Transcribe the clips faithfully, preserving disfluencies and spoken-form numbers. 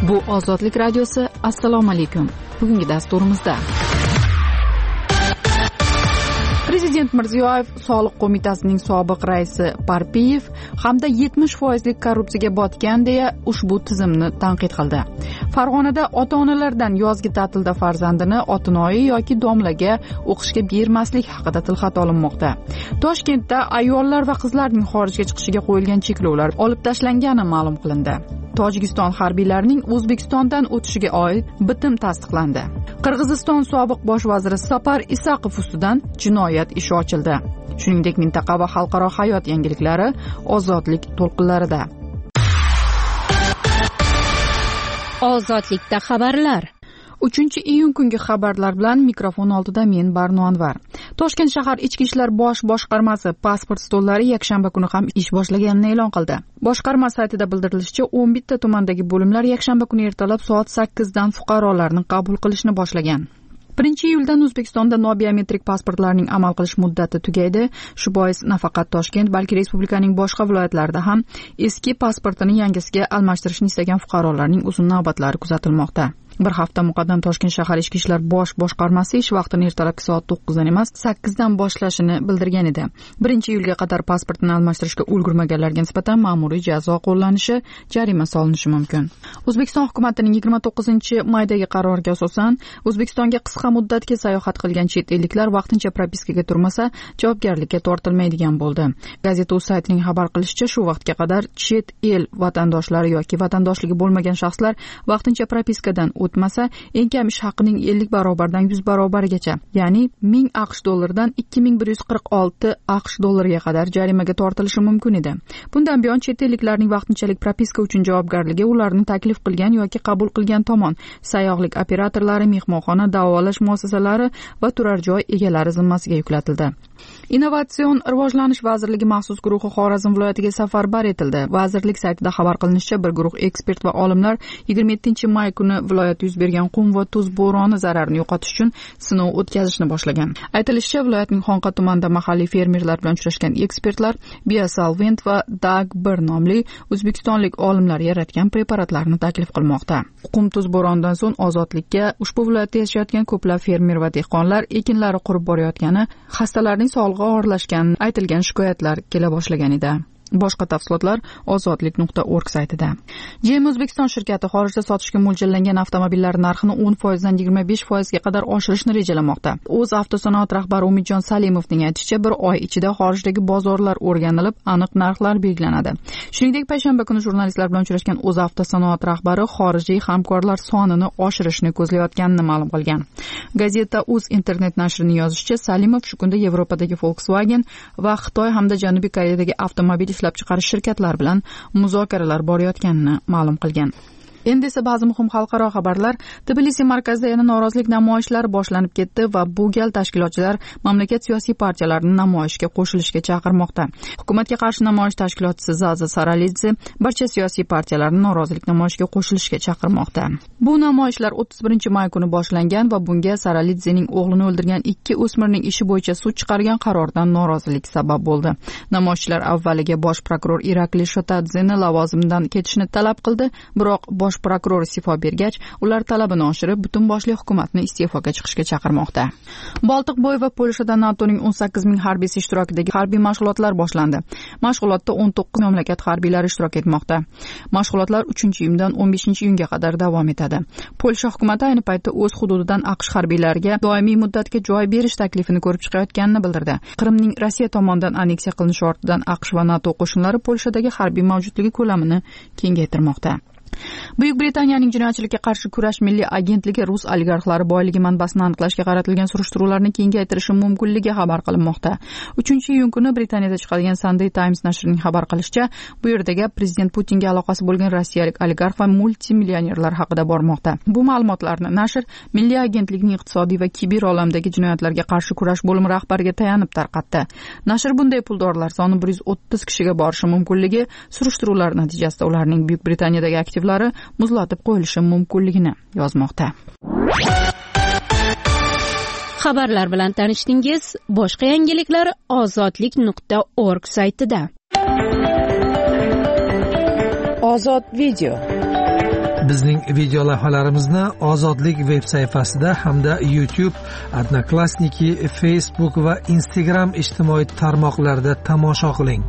Bu Ozodlik radiosi. Assalomu alaykum. Bugungi dasturimizda Prezident Mirziyoyev, Soliq qo'mitasining sobiq raisi Parpiyev hamda yetmish foizlik korrupsiyaga botgan deya ushbu tizimni tanqid qildi. Farg'onada ota-onalardan yozgi ta'tilda farzandini otinoyi yoki domlaga o'qishga bermaslik haqida tilxat olinmoqda. Toshkentda ayollar va qizlarning xorijga chiqishiga qo'yilgan cheklovlar olib tashlangani ma'lum qilindi. Tojikiston harbiylarining O'zbekistondan o'tishiga oid bitim tasdiqlandi. Qirg'iziston sobiq bosh vaziri Sapar Isaqov ustidan jinoyat ishi ochildi. Shuningdek, mintaqa va xalqaro hayot yangiliklari ozodlik to'lqinlarida. Ozodlikda xabarlar. uchinchi iyun kungi xabarlar bilan mikrofon oldida men Barno Anvar. Toshkent shahar Ichki ishlar bosh boshqarmasi pasport stollari yakshanba kuni ham ish boshlaganini e'lon qildi. Boshqarma saytida bildirilishicha, o'n bitta tumandagi bo'limlar yakshanba kuni ertalab soat sakkizdan fuqarolarni qabul qilishni boshlagan. birinchi iyuldan O'zbekistonda nobiometrik pasportlarning amal qilish muddati tugaydi. Shu bois nafaqat Toshkent, balki respublikaning boshqa viloyatlarida ham eski pasportini yangisiga almashtirishni istagan fuqarolarning uzun navbatlari kuzatilmoqda. Bir hafta muqaddam Toshkent shahar Ichki ishlar bosh boshqarmasi ish vaqtini ertalabki soat to'qqizdan emas, sakkizdan boshlashini bildirgan edi. birinchi iyulga qadar pasportini almashtirishga ulgurmaganlarga nisbatan ma'muriy jazo qo'llanishi, jarima solinishi mumkin. O'zbekiston hukumatining yigirma to'qqizinchi maydagi qaroriga asosan, O'zbekistonga qisqa muddatga sayohat qilgan chet elliklar vaqtincha propiskaga turmasa, javobgarlikka tortilmaydigan bo'ldi. Gazeta.uz saytining xabar qilishicha, shu vaqtga qadar chet el vatandoshlari yoki vatandoshligi bo'lmagan shaxslar vaqtincha propiskadan o'tmasa, eng kam ish haqining ellik barobardan yuz barobarigacha, ya'ni ming AQSh dollaridan ikki ming bir yuz qirq olti AQSh dollariga qadar jarimaga tortilishi mumkin edi. Bundan buyon chet elliklarning vaqtinchalik propiska uchun javobgarligi ularni taklif qilgan yoki qabul qilgan tomon, sayyohlik operatorlari, mehmonxona, davolash muassasalari va turar joy egalari zimmasiga yuklatildi. Innovatsion rivojlanish vazirligi maxsus guruhi Xorazm viloyatiga safarbar etildi. Vazirlik saytida xabar qilinishicha, bir guruh ekspert va olimlar yigirma yettinchi may kuni viloyatda yuz bergan qum va tuz bo'roni zararini yo'qotish uchun sinov o'tkazishni boshlagan. Aytilishicha, viloyatning Xonqa tumanida mahalliy fermerlar bilan uchrashgan ekspertlar Biosolvent va Dag bir nomli o'zbekistonlik olimlar yaratgan preparatlarni taklif qilmoqda. Qum tuz bo'ronidan so'ng ozodlikka ushbu viloyatda yashayotgan ko'plab fermer va dehqonlar ekinlari qurib borayotgani, xastalarning sog'lig'i og'irlashgani aytilgan shikoyatlar kela boshlagan edi. Boshqa tafsilotlar ozodlik nuqta org saytida. J M O'zbekiston shirkati xorijda sotishga mo'ljallangan avtomobillar narxini o'n foizdan yigirma besh foizga qadar oshirishni rejalamoqda. O'z avtosanoat rahbari Umidjon Salimovning aytishicha, bir oy ichida xorijdagi bozorlar o'rganilib, aniq narxlar belgilanadi. Shuningdek, payshanba kuni jurnalistlar bilan uchrashgan O'z avtosanoat rahbari xorijiy hamkorlar sonini oshirishni ko'zlayotganini ma'lum qilgan. Gazeta.uz internet nashrining yozishicha, Salimov shu kunda Yevropadagi Volkswagen va Xitoy hamda Janubiy Koreyadagi avtomobil ishlab chiqarish shirkatlari bilan muzokaralar borayotganini ma'lum qilgan. Endi esa ba'zi muhim xalqaro xabarlar. Tbilisi markazida yana norozilik namoyishlari boshlanib ketdi va bu gal tashkilotchilar mamlakat siyosiy partiyalarini namoyishga qo'shilishga chaqirmoqda. Hukumatga qarshi namoyish tashkilotchisi Zaza Saralidze barcha siyosiy partiyalarni norozilik namoyishiga qo'shilishga chaqirmoqda. Bu namoyishlar o'ttiz birinchi may kuni boshlangan va bunga Saralidzening o'g'lini o'ldirgan ikki o'smirning ishi bo'yicha sud chiqargan qarordan norozilik sabab bo'ldi. Namoyishchilar avvaliga bosh prokuror Irakli Shotadzeni lavozimidan ketishni talab qildi, biroq bosh prokuror iste'fo bergach, ular talabini oshirib, butun boshli hukumatni iste'foga chiqishga chaqirmoqda. Boltiqbo'yi va Polshada NATOning o'n sakkiz ming harbiysi ishtirokidagi harbiy mashg'ulotlar boshlandi. Mashg'ulotda o'n to'qqiz mamlakat harbiylari ishtirok etmoqda. Mashg'ulotlar uchinchi iyundan o'n beshinchi iyunga qadar davom etadi. Polsha hukumati ayni paytda o'z hududidan AQSh harbiylariga doimiy muddatga joy berish taklifini ko'rib chiqayotganini bildirdi. Qrimning Rossiya tomonidan anneksiya qilinishi ortidan AQSh va NATO qo'shinlari Polshadagi harbiy mavjudligi ko'lamini kengaytirmoqda. Buyuk Britaniyaning jinoyatchilikka qarshi kurash milliy agentligi rus oligarxlari boyligi manbasini aniqlashga qaratilgan surishtiruvlarni kengaytirishi mumkinligi xabar qilinmoqda. uchinchi iyun kuni Britaniyada chiqadigan Sunday Times nashrining xabar qilishicha, bu yerdagi prezident Putinga aloqasi bo'lgan rossiyalik oligarx va multimillionerlar haqida bormoqda. Bu ma'lumotlarni nashr milliy agentlikning iqtisodiy va kiber olamdagi jinoyatlarga qarshi kurash bo'limi rahbariga tayanib tarqatdi. Nashr bunday puldorlar soni bir yuz o'ttiz kishiga borishi mumkinligi, surishtiruvlar natijasida ularning Buyuk Britaniyadagi aktivlari muzlatib qo'yilishi mumkinligini yozmoqda. Xabarlar bilan tanishdingiz. Boshqa yangiliklar ozodlik nuqta org saytida. Ozod video. Bizning video lavhalarimizni Ozodlik veb sayfasida hamda YouTube, Odnoklassniki, Facebook va Instagram ijtimoiy tarmoqlarida tomosha qiling.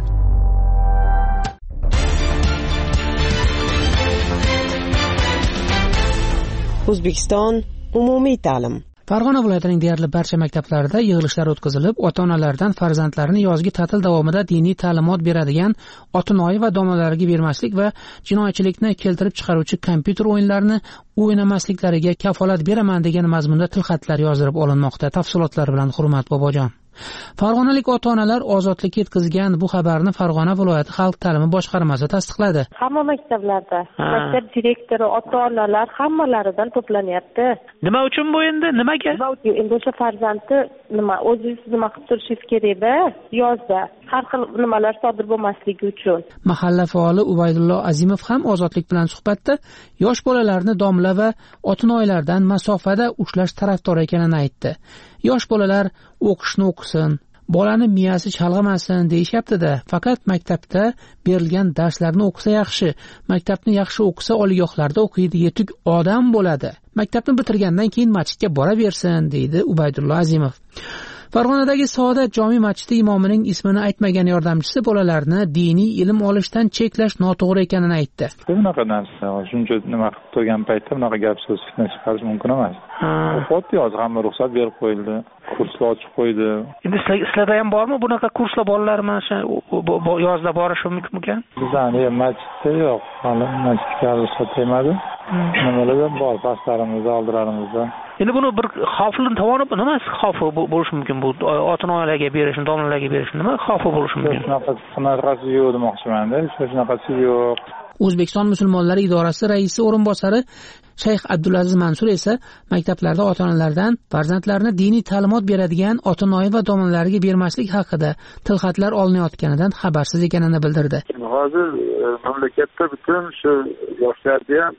O'zbekiston umumiy ta'lim. Farg'ona viloyatining deyarli barcha maktablarida yig'ilishlar o'tkazilib, ota-onalardan farzandlarini yozgi ta'til davomida diniy ta'limot beradigan Otinoyi va domlalariga bermaslik va jinoyatchilikni keltirib chiqaruvchi kompyuter o'yinlarini o'ynamasliklariga kafolat beraman degan mazmunda tilxatlar yozdirib olinmoqda. Tafsilotlar bilan Hurmat Bobojon. Farg'onalik ota-onalar ozodlikka yetkazgan bu xabarni Farg'ona viloyati xalq ta'limi boshqarmasi tasdiqladi. Hamma maktablarda maktab direktori, ota-onalar hammalaridan to'planyapti. Nima uchun bu endi? Nimaga? Endi o'sha farzandni nima o'zingiz nima qilib turishingiz kerak-da, yozda har xil nimalar sodir bo'lmasligi uchun. Mahalla faoli Ubaydullo Azimov ham Ozodlik bilan suhbatda yosh bolalarni domla va otinoylardan masofada ushlash tarafdori ekanini aytdi. Yosh bolalar o'qishni o'qisin, bolani miyasi chalg'imasin deyishyapti-da, faqat maktabda berilgan darslarni o'qisa yaxshi. Maktabni yaxshi o'qisa oliygohlarda o'qiydi, yetuk odam bo'ladi. Maktabni bitirgandan keyin masjidga boraversin, deydi Ubaydullo Azimov. Farg'onadagi Saodat jome masjidi imomining ismini aytmagan yordamchisi bolalarni diniy ilm olishdan cheklash noto'g'ri ekanini aytdi. Bunaqa narsa, shuncha nima qilib turgan paytda bunaqa gap so'z fitna chiqarish mumkin emas. Xuddi hozir hamma ruxsat berib qo'yildi, kurslar ochib qo'ydi. Endi sizlarda ham bormi bunaqa kurslar bolalar mana shu yozda borishi mumkin? Bizning masjidda yo'q, hali masjidga ruxsat bermadi. Nimalar bor, pastlarimizda, oldilarimizda. Endi buni bir xavfli tomoni nima xavfi bo'lishi mumkin bu ota-onalarga berishni, domlalarga berishni nima xavfi bo'lishi mumkin? Shunaqa qanaqasi yo'q demoqchiman-da, shunaqasi yo'q. O'zbekiston musulmonlari idorasi raisi o'rinbosari Shayx Abdulaziz Mansur esa maktablarda ota-onalardan farzandlarini diniy ta'limot beradigan Otinoyi va domlalariga bermaslik haqida tilxatlar olinayotganidan xabarsiz ekanini bildirdi. Hozir mamlakatda butun shu yoshlarga ham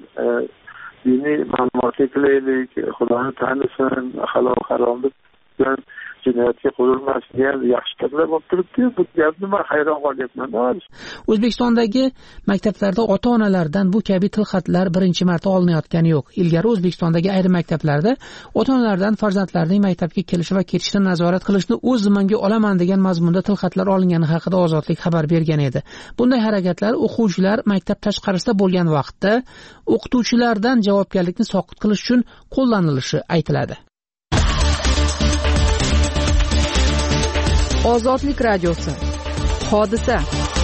diniy ma'lumotli qilaylik, Xudoni tanisin, halol haromni bilan jinoyatga qo'yilmasligiga yaxshi gaplar bo'lib turibdi. Bu gapni men hayron qolyapman. O'zbekistondagi maktablarda ota-onalardan bu kabi tilxatlar birinchi marta olinayotgani yo'q. Ilgari O'zbekistondagi ayrim maktablarda ota-onalardan farzandlarining maktabga kelishi va ketishini nazorat qilishni o'z zimmamga olaman degan mazmunda tilxatlar olingani haqida Ozodlik xabar bergan edi. Bunday harakatlar o'quvchilar maktab tashqarisida bo'lgan vaqtda o'qituvchilardan javobgarlikni soqit qilish uchun qo'llanilishi aytiladi. Ozodlik radiosi. Hodisa.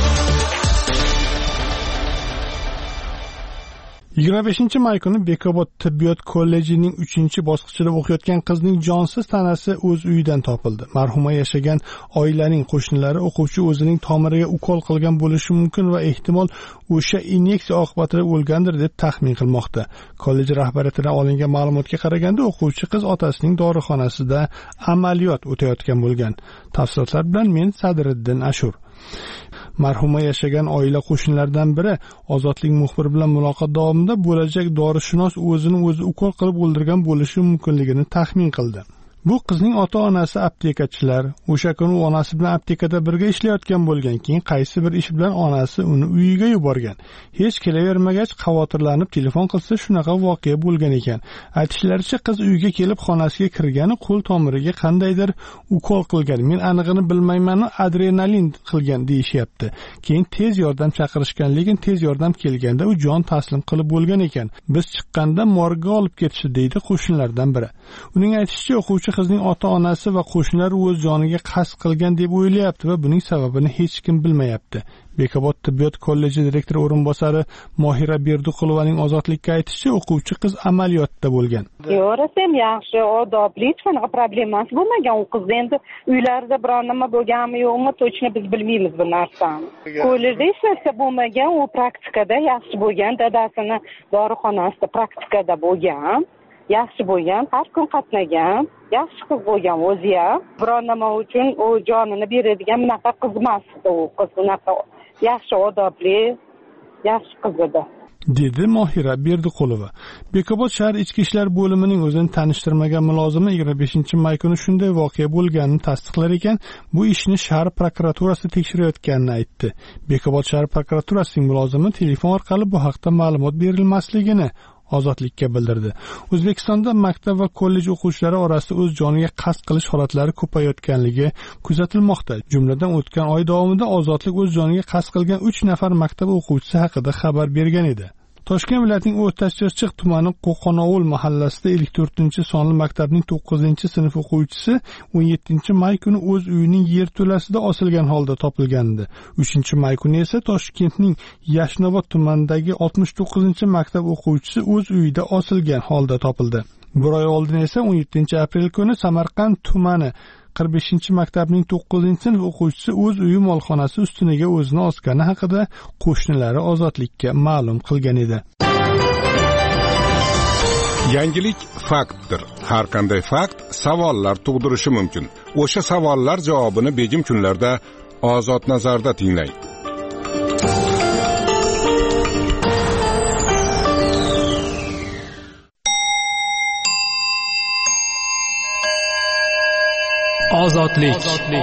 yigirma beshinchi may kuni Bekobod tibbiyot kollejining uchinchi bosqichida o'qiyotgan qizning jonsiz tanasi o'z uyidan topildi. Marhuma yashagan oilaning qo'shnilari o'quvchi o'zining tomiriga ukol qilgan bo'lishi mumkin va ehtimol o'sha inyeksiya oqibatida o'lgandir deb taxmin qilmoqda. Kollej rahbariyatidan olingan ma'lumotga qaraganda o'quvchi qiz otasining dorixonasida amaliyot o'tayotgan bo'lgan. Tafsilotlar bilan men Sadriddin Ashur. Marhuma yashagan oila qo'shnilaridan biri Ozodlik muxbiri bilan muloqot davomida bo'lajak dorishunos o'zini o'zi ukol qilib o'ldirgan bo'lishi mumkinligini taxmin qildi. Bu qizning ota-onasi aptekachilar. O'sha kuni u onasi bilan aptekada birga ishlayotgan bo'lgan. Keyin qaysi bir ish bilan onasi uni uyiga yuborgan. Hech kelavermagach xavotirlanib telefon qilsa shunaqa voqea bo'lgan ekan. Aytishlaricha qiz uyga kelib xonasiga kirgani qo'l tomiriga qandaydir ukol qilgan. Men anig'ini bilmayman, adrenalin qilgan deyishyapti. Keyin tez yordam chaqirishgan, lekin tez yordam kelganda u jon taslim qilib bo'lgan ekan. Biz chiqqanda morgga olib ketishdi, deydi qo'shnilardan biri. Uning aytishicha o'quvchi qizning ota-onasi va qo'shnilar o'z joniga qasd qilgan deb o'ylayapti va buning sababini hech kim bilmayapti. Bekobod tibbiyot kolleji direktori o'rinbosari Mohira Berduqulovaning Ozodlikka aytishicha, o'quvchi qiz amaliyotda bo'lgan. Yo'rasam yaxshi, odobli, qanaqa problemasi bo'lmagan. U qiz endi uylarida biror nima bo'lganmi yo'qmi, точно biz bilmaymiz bu narsani. Kollejda hech narsa bo'lmagan, u praktikada yaxshi bo'lgan, dadasini dorixonasida praktikada bo'lgan. Yaxshi bo'lgan, har kun qatnagan, yaxshi qiz bo'lgan o'zi ham. Biror nima uchun u jonini beradigan bunaqa qiz emas. U qiz bunaqa yaxshi odobli, yaxshi qiz edi. dedi Mohira Berdiqulova. Bekobod shahar ichki ishlar bo'limining o'zini tanishtirmagan mulozimi yigirma beshinchi may kuni shunday voqea bo'lganini tasdiqlar ekan, bu ishni shahar prokuraturasi tekshirayotganini aytdi. Bekobod shahar prokuraturasining mulozimi telefon orqali bu haqda ma'lumot berilmasligini Ozodlikka bildirdi. O'zbekistonda maktab va kollej o'quvchilari orasida o'z joniga qasd qilish holatlari ko'payayotganligi kuzatilmoqda. Jumladan o'tgan oy davomida Ozodlik o'z joniga qasd qilgan uch nafar maktab o'quvchisi haqida xabar bergan edi. Toshkent viloyatining O'rtachirchiq tumani Qo'qonovul mahallasida ellik to'rtinchi sonli maktabning to'qqizinchi sinf o'quvchisi o'n yettinchi may kuni o'z uyining yerto'lasida osilgan holda topilgandi. uchinchi may kuni esa Toshkentning Yashnobod tumanidagi oltmish to'qqizinchi maktab o'quvchisi o'z uyida osilgan holda topildi. Bir oy oldin esa o'n yettinchi aprel kuni Samarqand tumani qirq beshinchi maktabning to'qqizinchi sinf o'quvchisi o'z uyi molxonasi ustuniga o'zini osgani haqida qo'shnilari Ozodlikka ma'lum qilgan edi. Yangilik faktdir. Har qanday fakt savollar tug'dirishi mumkin. O'sha savollar javobini begim kunlarda Ozod nazarda tinglang. Ozodlik.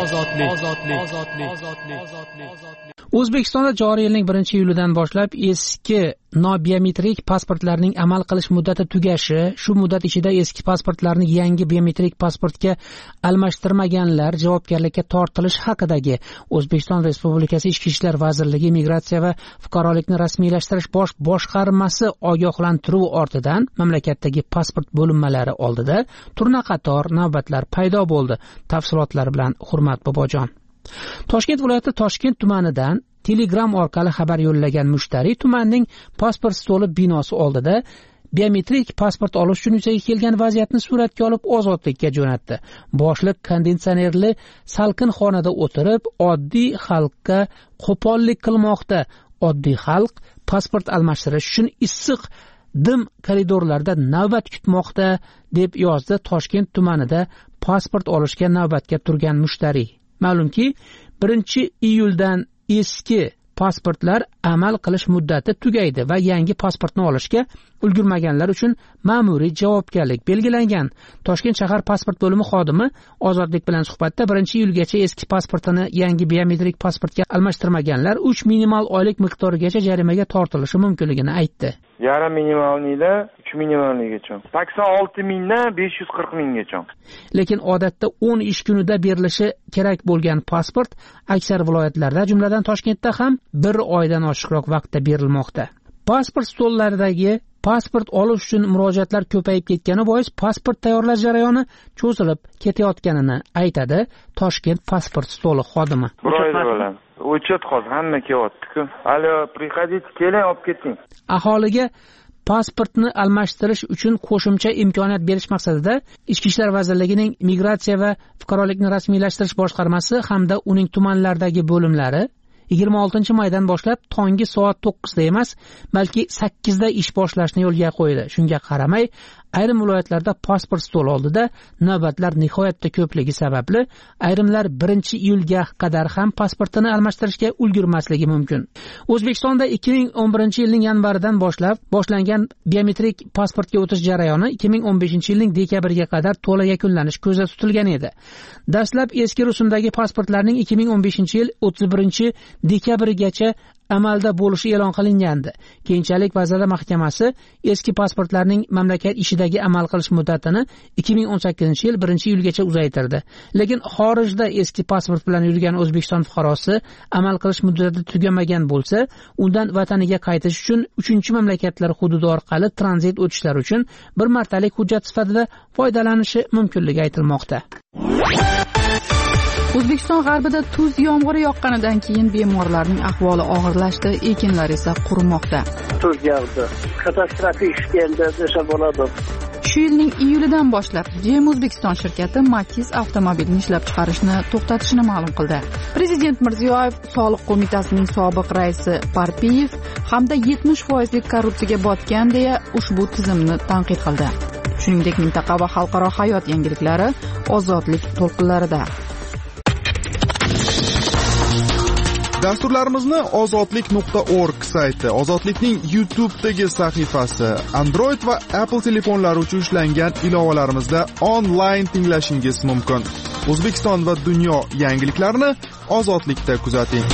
O'zbekistonda joriy yilning birinchi iyulidan boshlab eski nobiometrik pasportlarning amal qilish muddati tugashi, shu muddat ichida eski pasportlarni yangi biometrik pasportga almashtirmaganlar javobgarlikka tortilish haqidagi O'zbekiston Respublikasi Ichki ishlar vazirligi Migratsiya va fuqarolikni rasmiylashtirish bosh boshqarmasi ogohlantiruvi ortidan mamlakatdagi pasport bo'linmalari oldida turnaqator navbatlar paydo bo'ldi. Tafsilotlar bilan Hurmat Bobojon. Toshkent viloyati Toshkent tumanidan Telegram orqali xabar yo'llagan mushtariy tumanning pasport stoli binosi oldida biometrik pasport olish uchun yuzaga kelgan vaziyatni suratga olib Ozodlikka jo'natdi. Boshliq konditsionerli salqin xonada o'tirib, oddiy xalqqa qo'pollik qilmoqda. Oddiy xalq pasport almashtirish uchun issiq dim koridorlarda navbat kutmoqda, deb yozdi Toshkent tumanida pasport olishga navbatga turgan mushtariy. Ma'lumki, birinchi iyuldan eski pasportlar amal qilish muddati tugaydi va yangi pasportni olishga ulgurmaganlar uchun ma'muriy javobgarlik belgilangan. Toshkent shahar pasport bo'limi xodimi Ozodlik bilan suhbatda birinchi iyulgacha eski pasportini yangi biometrik pasportga almashtirmaganlar uch minimal oylik miqdorigacha jarimaga tortilishi mumkinligini aytdi. Yarim minimalniydan uch minimalnigacha. sakson olti mingdan besh yuz qirq minggacha. Lekin odatda o'n ish kunida berilishi kerak bo'lgan pasport aksar viloyatlarda, jumladan Toshkentda ham bir oydan oshiqroq vaqtda berilmoqda. Pasport stollaridagi pasport olish uchun murojaatlar ko'payib ketgani bois pasport tayyorlash jarayoni cho'zilib ketayotganini aytadi Toshkent pasport stoli xodimi. Bir oyda bilan o'chat hozir hamma kelyapti-ku. Hali приходите, keling, olib keting. Aholiga pasportni almashtirish uchun qo'shimcha imkoniyat berish maqsadida Ichki ishlar vazirligining Migratsiya va fuqarolikni rasmiylashtirish boshqarmasi hamda uning tumanlardagi bo'limlari yigirma oltinchi maydan boshlab tongi soat to'qqizda emas, balki sakkizda ish boshlashni yo'lga qo'ydi. Shunga qaramay, ayrim viloyatlarda pasport stoli oldida navbatlar nihoyatda ko'pligi sababli ayrimlar birinchi iyulga qadar ham pasportini almashtirishga ulgurmasligi mumkin. O'zbekistonda ikki ming o'n birinchi yilning yanvaridan boshlab boshlangan biometrik pasportga o'tish jarayoni ikki ming o'n beshinchi yilning dekabriga qadar to'la yakunlanish ko'zda tutilgan edi. Dastlab eski rusumdagi pasportlarning ikki ming o'n beshinchi yil o'ttiz birinchi dekabrigacha amalda bo'lishi e'lon qilingandi. Keyinchalik Vazirlar Mahkamasi eski pasportlarning mamlakat ishidagi amal qilish muddatini ikki ming o'n sakkizinchi yil birinchi iyulgacha uzaytirdi. Lekin xorijda eski pasport bilan yurgan O'zbekiston fuqarosi amal qilish muddati tugamagan bo'lsa, undan vataniga qaytish uchun uchinchi mamlakatlar hududi orqali tranzit o'tishlar uchun bir martalik hujjat sifatida foydalanishi mumkinligi aytilmoqda. O'zbekiston g'arbida tuz yomg'iri yoqqanidan keyin bemorlarning ahvoli og'irlashdi, ekinlar esa qurimoqda. Tuz yog'di. Katastrofik ish keldi desa bo'ladi. Shu yilning iyulidan boshlab Jem O'zbekiston shirkati Matiz avtomobilini ishlab chiqarishni to'xtatishini ma'lum qildi. Prezident Mirziyoyev, Soliq qo'mitasining sobiq raisi Parpiyev hamda yetmish foizlik korrupsiyaga botgan deya ushbu tizimni tanqid qildi. Shuningdek, mintaqa va xalqaro hayot Dasturlarimizni ozodlik nuqta org sayti, Ozodlikning YouTube'dagi sahifasi, Android va Apple telefonlari uchun ishlangan ilovalarimizda onlayn tinglashingiz mumkin. O'zbekiston va dunyo yangiliklarini Ozodlikda kuzating.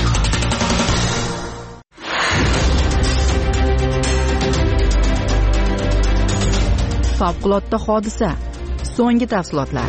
Favqulodda hodisa. So'nggi tafsilotlar.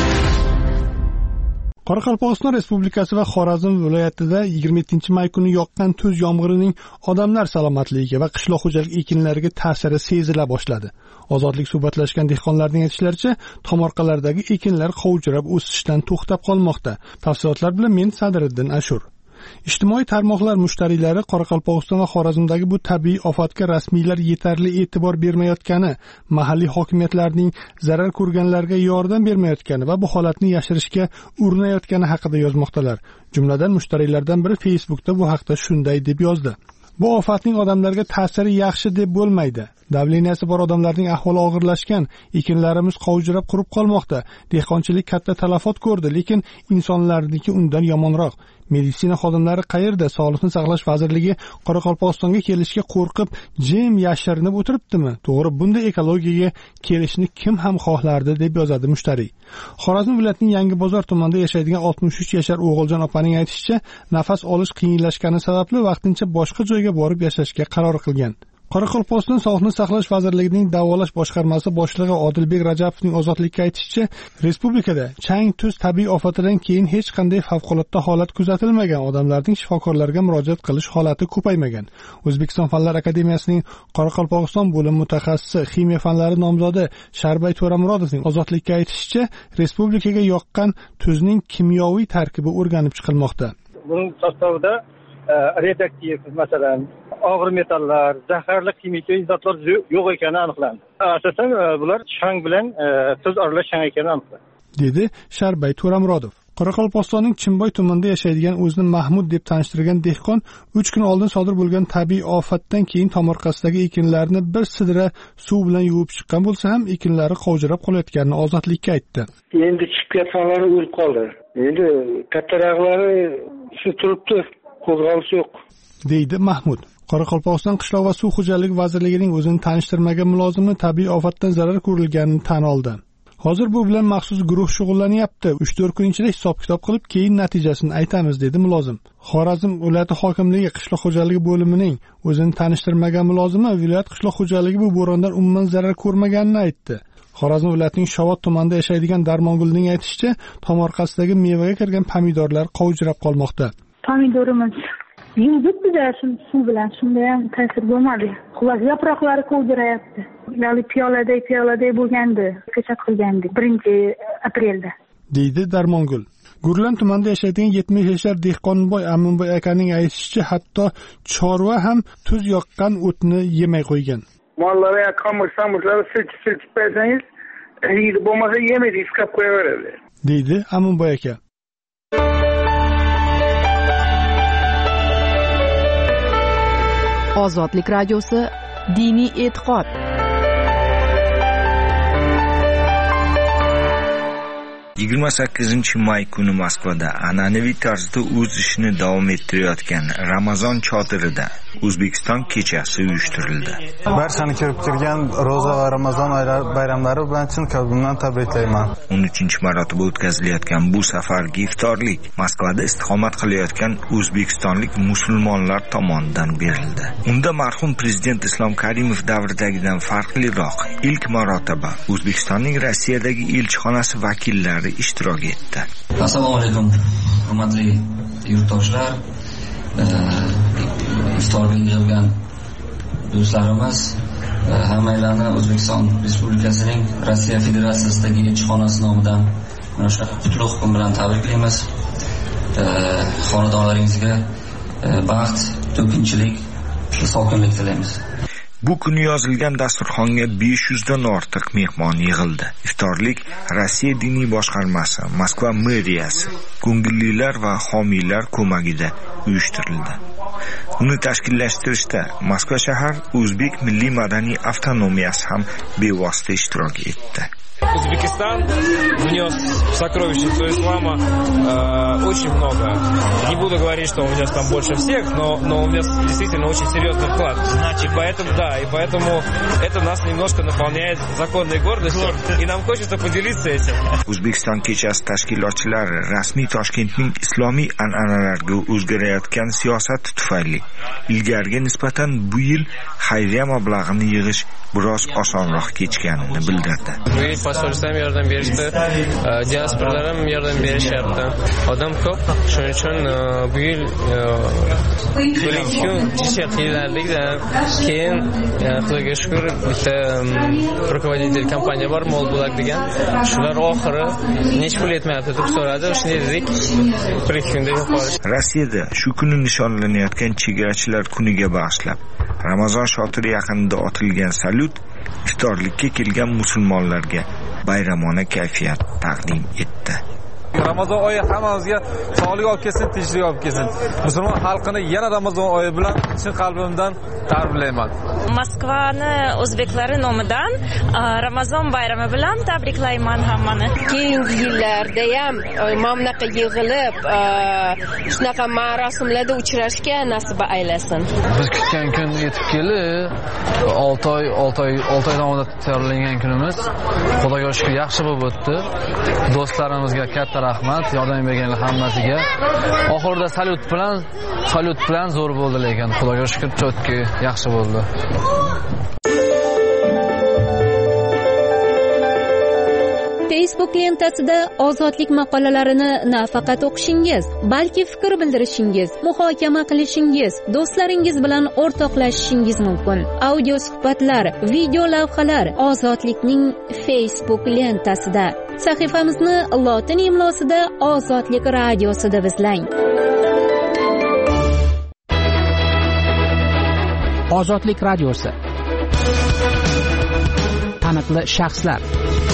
Qoraqalpog'iston Respublikasi va Xorazm viloyatida yigirma yettinchi may kuni yoqqan tuz yomg'irining odamlar salomatligiga va qishloq xo'jalik ekinlariga ta'siri sezila boshladi. Ozodlik suhbatlashgan dehqonlarning aytishlaricha, tomorqalardagi ekinlar qovjirab o'sishdan to'xtab qolmoqda. Tafsilotlar bilan men Sadriddin Ashur. Ijtimoiy tarmoqlar mushtariylari Qoraqalpog'iston va Xorazmdagi bu tabiiy ofatga rasmiylar yetarli e'tibor bermayotgani, mahalliy hokimiyatlarning zarar ko'rganlarga yordam bermayotgani va bu holatni yashirishga urinayotgani haqida yozmoqdalar. Jumladan mushtariylardan biri Facebookda bu haqda shunday deb yozdi: Bu ofatning odamlarga ta'siri yaxshi deb bo'lmaydi. Davleniyasi bor odamlarning ahvoli og'irlashgan, ekinlarimiz qovjirab qurib qolmoqda. Dehqonchilik katta talafot ko'rdi, lekin insonlarniki undan yomonroq. Meditsina xodimlari qayerda? Sog'liqni saqlash vazirligi Qoraqalpog'istonga kelishga qo'rqib, jim yashirinib o'tiribdimi? To'g'ri, bunday ekologiyaga kelishni kim ham xohlardi, deb yozadi mushtariy. Xorazm viloyatining Yangibozor tumanida yashaydigan oltmish uch yashar O'g'iljon opaning aytishicha, nafas olish qiyinlashgani sababli vaqtincha boshqa joyga borib yashashga qaror qilgan. Qoraqalpog'iston Sog'liqni saqlash vazirligining davolash boshqarmasi boshlig'i Odilbek Rajabovning Ozodlikka aytishicha, respublikada chang tuz tabiiy ofatidan keyin hech qanday favqulodda holat kuzatilmagan, odamlarning shifokorlarga murojaat qilish holati ko'paymagan. O'zbekiston Fanlar akademiyasining Qoraqalpog'iston bo'limi mutaxassisi, ximiya fanlari nomzodi Sharbay To'ramurodovning Ozodlikka aytishicha, respublikaga yoqqan tuzning kimyoviy tarkibi o'rganib chiqilmoqda. Buning sostavida radioaktiv, masalan, og'ir metallar, zaharli kimyoviy zotlar yo'q ekani aniqlandi. Asosan bular chang bilan tuz aralash chang ekani aniqlandi, dedi Sharbay To'ramurodov. Qoraqalpog'istonning Chimboy tumanida yashaydigan o'zini Mahmud deb tanishtirgan dehqon uch kun oldin sodir bo'lgan tabiiy ofatdan keyin tomorqasidagi ekinlarni bir sidra suv bilan yuvib chiqqan bo'lsa ham ekinlari qovjirab qolayotganini Ozodlikka aytdi. Endi chiqib ketganlari o'lib qoldi. Endi kattaraqlari shu turibdi, qo'zg'alish yo'q, deydi Mahmud. Qoraqalpog'iston qishloq va suv xo'jaligi vazirligining o'zini tanishtirmagan mulozimi tabiiy ofatdan zarar ko'rilganini tan oldi. Hozir bu bilan maxsus guruh shug'ullanyapti. uch to'rt kun ichida hisob-kitob qilib, keyin natijasini aytamiz, dedi mulozim. Xorazm viloyati hokimligi qishloq xo'jaligi bo'limining o'zini tanishtirmagan mulozimi viloyat qishloq xo'jaligi bu bo'rondan umuman zarar ko'rmaganini aytdi. Xorazm viloyatining Shovot tumanida yashaydigan Darmongulning aytishicha, tomorqasidagi mevaga kirgan pomidorlar qovjirab qolmoqda. Pomidorimiz yuvdik biz-a suv bilan, shunda ham ta'sir bo'lmadi. Xullas, yaproqlari qovjirayapti. Ya'ni piyoladay piyoladay bo'lgandi, ko'chat qilgandik birinchi aprelda, deydi Darmongul. Gurlan tumanida yashaydigan yetmish yashar Dehqonboy Aminboy akaning aytishicha, hatto chorva ham tuz yoqqan o'tni yemay qo'ygan. Mollarga qamir-samirlarni silchib bersangiz, yeydi, bo'lmasa yemaydi, iskab qo'yaveradi, deydi Aminboy aka. Ozodlik radiosi, diniy e'tiqod. yigirma sakkizinchi may kuni Moskvada an'anaviy tarzda o'z ishini davom ettirayotgan Ramazon chodirida O'zbekiston kechasi uyushtirildi. Barchani ko'rib turgan ro'za va Ramazon bayramlari bilan chin qalbimdan tabriklayman. o'n uchinchi marotaba o'tkazilayotgan bu safargi iftorlik Moskvada istiqomat qilayotgan o'zbekistonlik musulmonlar tomonidan berildi. Unda marhum prezident Islom Karimov davridagidan farqliroq ilk marotaba O'zbekistonning Rossiyadagi elchixonasi vakillari ishtirok etdi. Assalomu alaykum, hurmatli yurtdoshlar, iftorga yig'ilgan do'stlarimiz, hammalarni O'zbekiston Respublikasining Rossiya Federatsiyasidagi elchixonasi nomidan mana shu qutlug' kun bilan tabriklaymiz. Xonadonlaringizga baxt, to'kinchilik, sokinlik tilaymiz. Bu kuni yozilgan dasturxonga besh yuzdan ortiq mehmon yig'ildi. Iftorlik Rossiya diniy boshqarmasi, Moskva meriyasi, ko'ngillilar va homiylar ko'magida uyushtirildi. Uni tashkillashtirishda Moskva shahar O'zbek milliy madaniy avtonomiyasi ham bevosita ishtirok etdi. Узбекистан внес в сокровищницу ислама э, очень много. Не буду говорить, что он внес там больше всех, но, но он внес действительно очень серьезный вклад. Значит, и поэтому, да, и поэтому это нас немножко наполняет законной гордостью, и нам хочется поделиться этим. O'zbekiston kechasi tashkilotchilari rasmiy Toshkentning islomiy an'analarga o'zgarayotgan siyosati tufayli ilgariga nisbatan bu yil xayriya mablag'ini yig'ish biroz osonroq kechganini bildirdi. Posolsam yordam berishdi, diasporalar ham yordam berishyapti. Odam ko'p, shuning uchun bu yil kollektiv jicha qiyinlarlikda keyin Xudoga shukr bitta rukovodитель kompaniya bor, Molbulak degan. Shular oxiri nech pul yetmayapti deb so'radi. Shunday dedik, kollektivda yo'qolish. Rossiyada shu kuni nishonlanayotgan chegarachilar kuniga bag'ishlab Ramazon shotiri yaqinida otilgan salyut iftorlikka kelgan musulmonlarga bayramona kayfiyat taqdim etdi. Ramazon oyi hammamizga sog'lik olib kelsin, tinchlik olib kelsin. Musulmon xalqini yana Ramazon oyi bilan chin qalbimdan tabriklayman. Moskvani o'zbeklari nomidan Ramazon bayrami bilan tabriklayman hammani. Keyingi yillarda ham mana bunaqa yig'ilib, shunaqa marosimlarda uchrashga nasib aylasin. Biz kutgan kun yetib keldi. olti oy, olti oy, olti oy davomida tayyorlangan kunimiz Xudoga shukr yaxshi bo'lib o'tdi. Do'stlarimizga katta rahmat, yordam berganlar hammasiga. Oxirida salyut bilan, salyut bilan zo'r bo'ldi, lekin Xudoga shukr chotki yaxshi bo'ldi. Facebook lentasida ozodlik maqolalarini nafaqat o'qishingiz, balki fikr bildirishingiz, muhokama qilishingiz, do'stlaringiz bilan o'rtoqlashishingiz mumkin. Audio suhbatlar, video lavhalar Ozodlikning Facebook lentasida. Sahifamizni lotin imlosida Ozodlik radiosida izlang. Ozodlik radiosi. Taniqli shaxslar.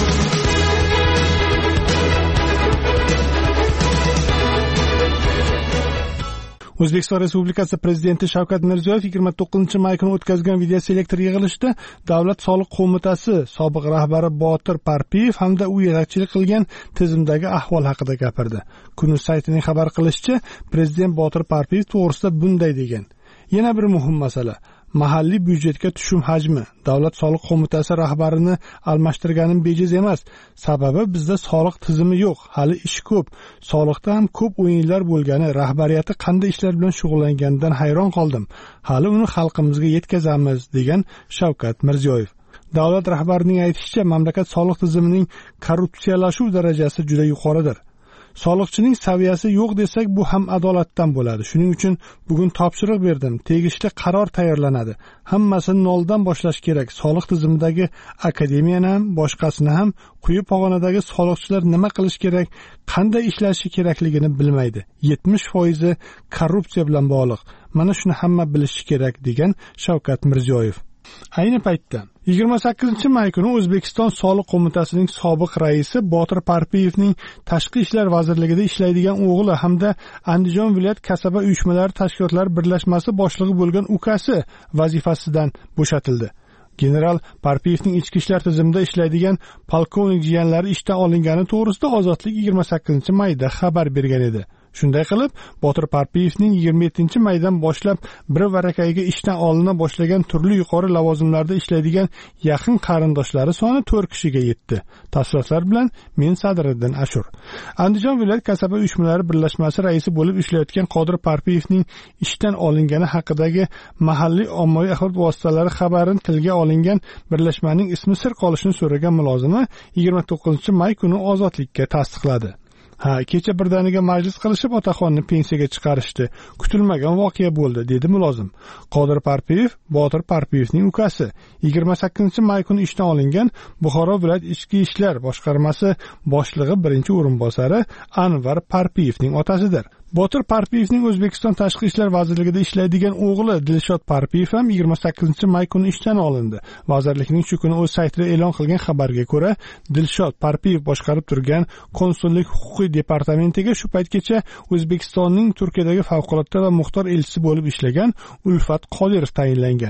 O'zbekiston Respublikasi Prezidenti Shavkat Mirziyoyev yigirma to'qqizinchi may kuni o'tkazgan videoselektor yig'ilishida Davlat soliq qo'mitasi sobiq rahbari Botir Parpiyev hamda u yetakchilik qilgan tizimdagi ahvol haqida gapirdi. Kunuz saytining xabar qilishicha, Prezident Botir Parpiyev to'g'risida bunday degan: Yana bir muhim masala mahalliy byudjetga tushum hajmi. Davlat soliq qo'mitasi rahbarini almashtirganim bejiz emas. Sababi bizda soliq tizimi yo'q, hali ish ko'p. Soliqda ham ko'p o'yinlar bo'lgani, rahbariyati qanday ishlar bilan shug'ullanganidan hayron qoldim. Hali uni xalqimizga yetkazamiz, degan Shavkat Mirziyoyev. Davlat rahbarining aytishicha, mamlakat soliq tizimining korrupsiyalashuv darajasi juda yuqoridir. Soliqchining saviyasi yo'q desak, bu ham adolatdan bo'ladi. Shuning uchun bugun topshiriq berdim. Tegishli qaror tayyorlanadi. Hammasini noldan boshlash kerak. Soliq tizimidagi akademiyani ham, boshqasini ham, quyi pog'onadagi soliqchilar nima qilish kerak, qanday ishlashi kerakligini bilmaydi. yetmish foizi korrupsiya bilan bog'liq. Mana shuni hamma bilishi kerak, degan Shavkat Mirziyoyev. Ayni paytda yigirma sakkizinchi may kuni O'zbekiston soliq qo'mitasining sobiq raisi Botir Parpiyevning Tashqi ishlar vazirligida ishlaydigan o'g'li hamda Andijon viloyat kasaba uyushmalari tashkilotlari birlashmasi boshlig'i bo'lgan ukasi vazifasidan bo'shatildi. General Parpiyevning ichki ishlar tizimida ishlaydigan polkovnik jiyanlari ishdan olingani to'g'risida Ozodlik yigirma sakkizinchi mayda xabar bergan edi. Shunday qilib, Botir Parpiyevning yigirma yettinchi maydan boshlab bir varakayga ishdan olina boshlagan turli yuqori lavozimlarda ishlaydigan yaqin qarindoshlari soni to'rt kishiga yetdi. Tafsilotlar bilan men Sadriddin Ashur. Andijon viloyat kasaba uyushmalari birlashmasi raisi bo'lib ishlayotgan Qodir Parpiyevning ishdan olingani haqidagi mahalliy ommaviy axborot vositalari xabarini tilga olingan birlashmaning ismi sir qolishini so'ragan mulozima yigirma to'qqizinchi may kuni Ozodlikka tasdiqladi. Ha, kecha birdaniga majlis qilishib otaxonni pensiyaga chiqarishdi. Kutilmagan voqea bo'ldi, dedi mulozim. Qodir Parpiyev Botir Parpiyevning ukasi. yigirma sakkizinchi may kuni ishdan olingan Buxoro viloyat ichki ishlar boshqarmasi boshlig'i birinchi o'rinbosari Anvar Parpiyevning otasidir. Botir Parpiyevning O'zbekiston Tashqi ishlar vazirligida ishlaydigan o'g'li Dilshod Parpiyev ham yigirma sakkizinchi may kuni ishdan olindi. Vazirlikning shu kuni o'z saytida e'lon qilgan xabarga ko'ra, Dilshod Parpiyev boshqarib turgan konsullik huquqiy departamentiga shu paytgacha O'zbekistonning Turkiyadagi favqulodda va muxtor elchisi bo'lib ishlagan Ulfat Qodirov tayinlangan.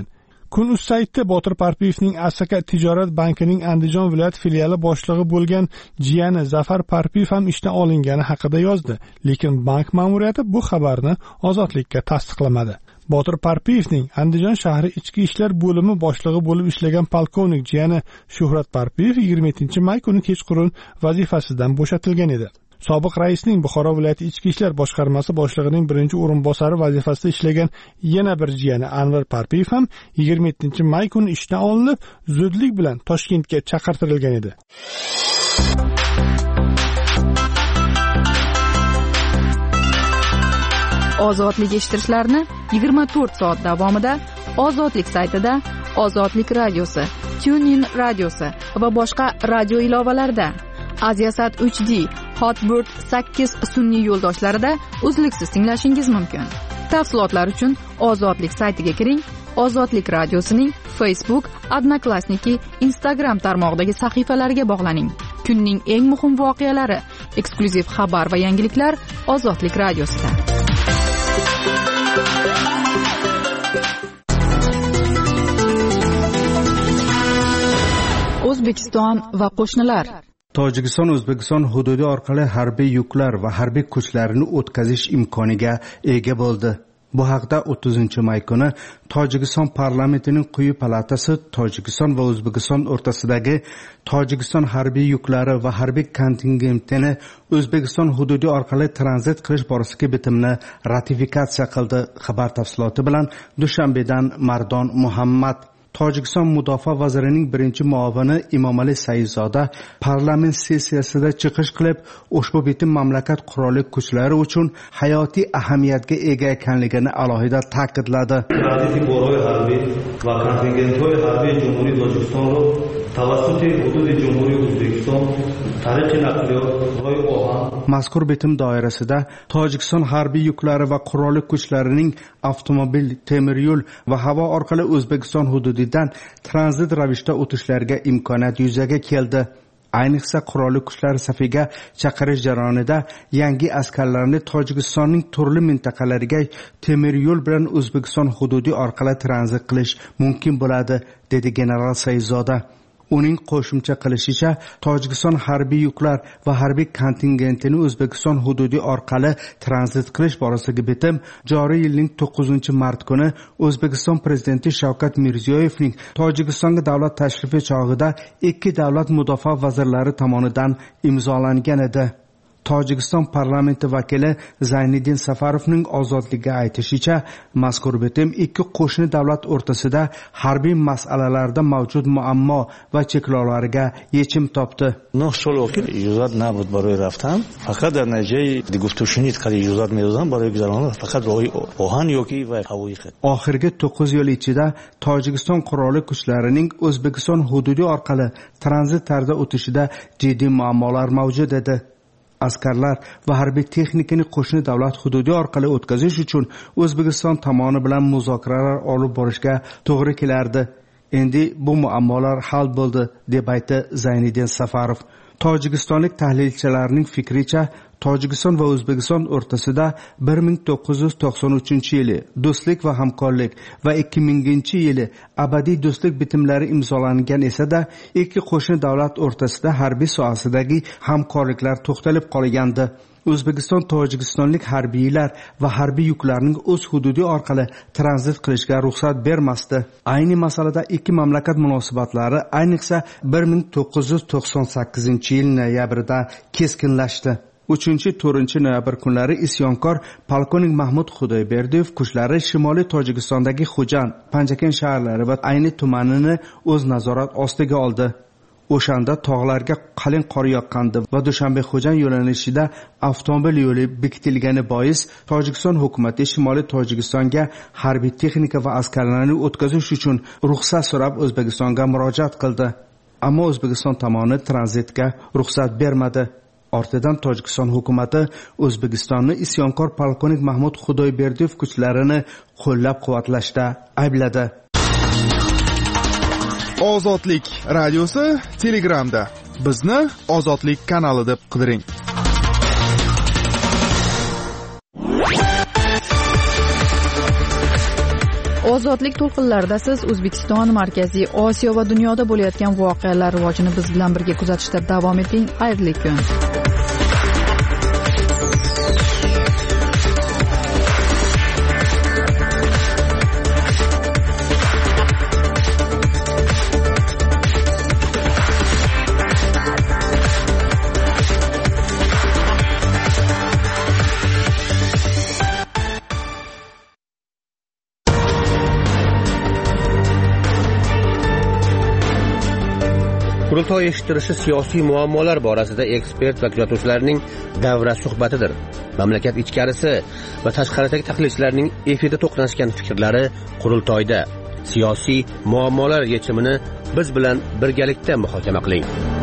Kun.uz sayti Botir Parpiyevning Asaka tijorat bankining Andijon viloyat filiali boshlig'i bo'lgan jiyani Zafar Parpiyev ham ishdan olingani haqida yozdi, lekin bank ma'muriyati bu xabarni Ozodlikka tasdiqlamadi. Botir Parpiyevning Andijon shahri ichki ishlar bo'limi boshlig'i bo'lib ishlagan polkovnik jiyani Shuhrat Parpiyev yigirma yettinchi may kuni kechqurun vazifasidan bo'shatilgan edi. Sobiq raisning Buxoro viloyati ichki ishlar boshqarmasi boshlig'ining birinchi o'rinbosari vazifasida ishlagan yana bir jiyani Anvar Parpiyev ham yigirma yettinchi may kuni ishdan olinib, zudlik bilan Toshkentga chaqirtirilgan edi. Ozodlik eshittirishlarni yigirma to'rt soat davomida Ozodlik saytida, Ozodlik radiosi, TuneIn radiosi va boshqa radio ilovalarida, Aziasat uch D, Hotbird sakkiz sun'iy yo'ldoshlarida uzluksiz tinglashingiz mumkin. Tafsilotlar uchun Ozodlik saytiga kiring. Ozodlik radiosining Facebook, Odnoklassniki, Instagram tarmog'idagi sahifalariga bog'laning. Kunning eng muhim voqealari, eksklyuziv xabar va yangiliklar Ozodlik radiosida. O'zbekiston va qo'shnilar. Tojikiston O'zbekiston hududi orqali harbiy yuklar va harbiy kuchlarini o'tkazish imkoniga ega bo'ldi. Bu haqda o'ttizinchi may kuni Tojikiston parlamentining quyi palatasi Tojikiston va O'zbekiston o'rtasidagi Tojikiston harbiy yuklari va harbiy kontingentini O'zbekiston hududi orqali tranzit qilish borasidagi bitimni ratifikatsiya qildi. Xabar tafsiloti bilan Dushanbedan Mardon Muhammad. Tojikiston mudofaa vazirining birinchi muavini Imomali Saidzoda parlament sessiyasida chiqish qilib, ushbu bitim mamlakat qurolli kuchlari uchun hayotiy ahamiyatga ega ekanligini alohida ta'kidladi. Mazkur bitim doirasida Tojikiston harbiy yuklari va qurolli kuchlarining avtomobil, temir yo'l va havo orqali O'zbekiston hududidan tranzit ravishda o'tishlariga imkoniyat yuzaga keldi. Ayniqsa qurolli kuchlar safiga chaqirish jarayonida yangi askarlarni Tojikistonning turli mintaqalariga temir yo'l bilan O'zbekiston hududi orqali tranzit qilish mumkin bo'ladi, dedi general Saidzoda. Uning qo'shimcha qilishicha, Tojikiston harbiy yuklar va harbiy kontingentini O'zbekiston hududi orqali tranzit qilish borasidagi bitim joriy yilning to'qqizinchi mart kuni O'zbekiston prezidenti Shavkat Mirziyoyevning Tojikistonga davlat tashrifi chog'ida ikki davlat mudofaa vazirlari tomonidan imzolangan edi. Tojikiston parlamenti vakili Zayniddin Safarovning Ozodlikka aytishicha, mazkur bitim ikki qo'shni davlat o'rtasida harbiy masalalarda mavjud muammo va cheklovlarga yechim topdi. نه سال اخیر اجازت نبود برای رفتن، فقط در نتیجه گفته شنید که اجازت میدادن برای گذران فقط راهی آهن yoki va havoyi xat. Oxirgi to'qqiz yil ichida Tojikiston qurolli kuchlarining O'zbekiston hududi orqali tranzit tarzda o'tishida jiddiy muammolar mavjud edi. Askarlar va harbiy texnikani qo'shni davlat hududi orqali o'tkazish uchun O'zbekiston tomoni bilan muzokaralar olib borishga to'g'ri kelardi. Endi bu muammolar hal bo'ldi, deb aytdi Zayniddin Safarov. Tojikistonlik tahlilchilarning fikricha, Tojikiston va O'zbekiston o'rtasida bir ming to'qqiz yuz to'qson uchinchi yili do'stlik va hamkorlik va ikki minginchi yili abadiy do'stlik bitimlari imzolangan esa-da, ikki qo'shni davlat o'rtasida harbiy sohasidagi hamkorliklar to'xtalib qolgandi. O'zbekiston Tojikistonlik harbiylar va harbiy yuklarning o'z hududi orqali tranzit qilishga ruxsat bermasdi. Ayni masalada ikki mamlakat munosabatlari ayniqsa bir ming to'qqiz yuz to'qson sakkizinchi yil noyabrida keskinlashdi. uchinchi to'rtinchi noyabr kunlari isyonkor polkovnik Mahmud Xudoyberdiyev kuchlari Shimoliy Tojikistondagi Xo'jan, Panjaken shaharlari va Ayni tumanini o'z nazorat ostiga oldi. O'shanda tog'larga qalin qor yoqqandi va Dushanbe-Xo'jan yo'nalishida avtomobil yo'li bekitilgani bois Tojikiston hukumati Shimoliy Tojikistonga harbiy texnika va askarlarni o'tkazish uchun ruxsat so'rab O'zbekistonga murojaat qildi. Ammo O'zbekiston tomoni tranzitga ruxsat bermadi. Ortidan Tojikiston hukumati O'zbekistonni isyonkor polkovnik Mahmud Xudoyberdiyev kuchlarini qo'llab-quvvatlashda aybladi. Ozodlik radiosi Telegramda. Bizni Ozodlik kanali deb qidiring. ozodlik to'lqinlarida siz O'zbekiston, Markaziy Osiyo va dunyoda bo'layotgan voqealar rivojini biz bilan birga kuzatishda davom eting. Xayrli kun. Qurultoy eshittirishi siyosiy muammolar borasida ekspert va kuzatuvchilarning davra suhbatidir. Mamlakat ichkarisi va tashqaridagi tahlilchilarning efirda to'qnashgan fikrlari qurultoyda. Siyosiy muammolar yechimini biz bilan birgalikda muhokama qiling.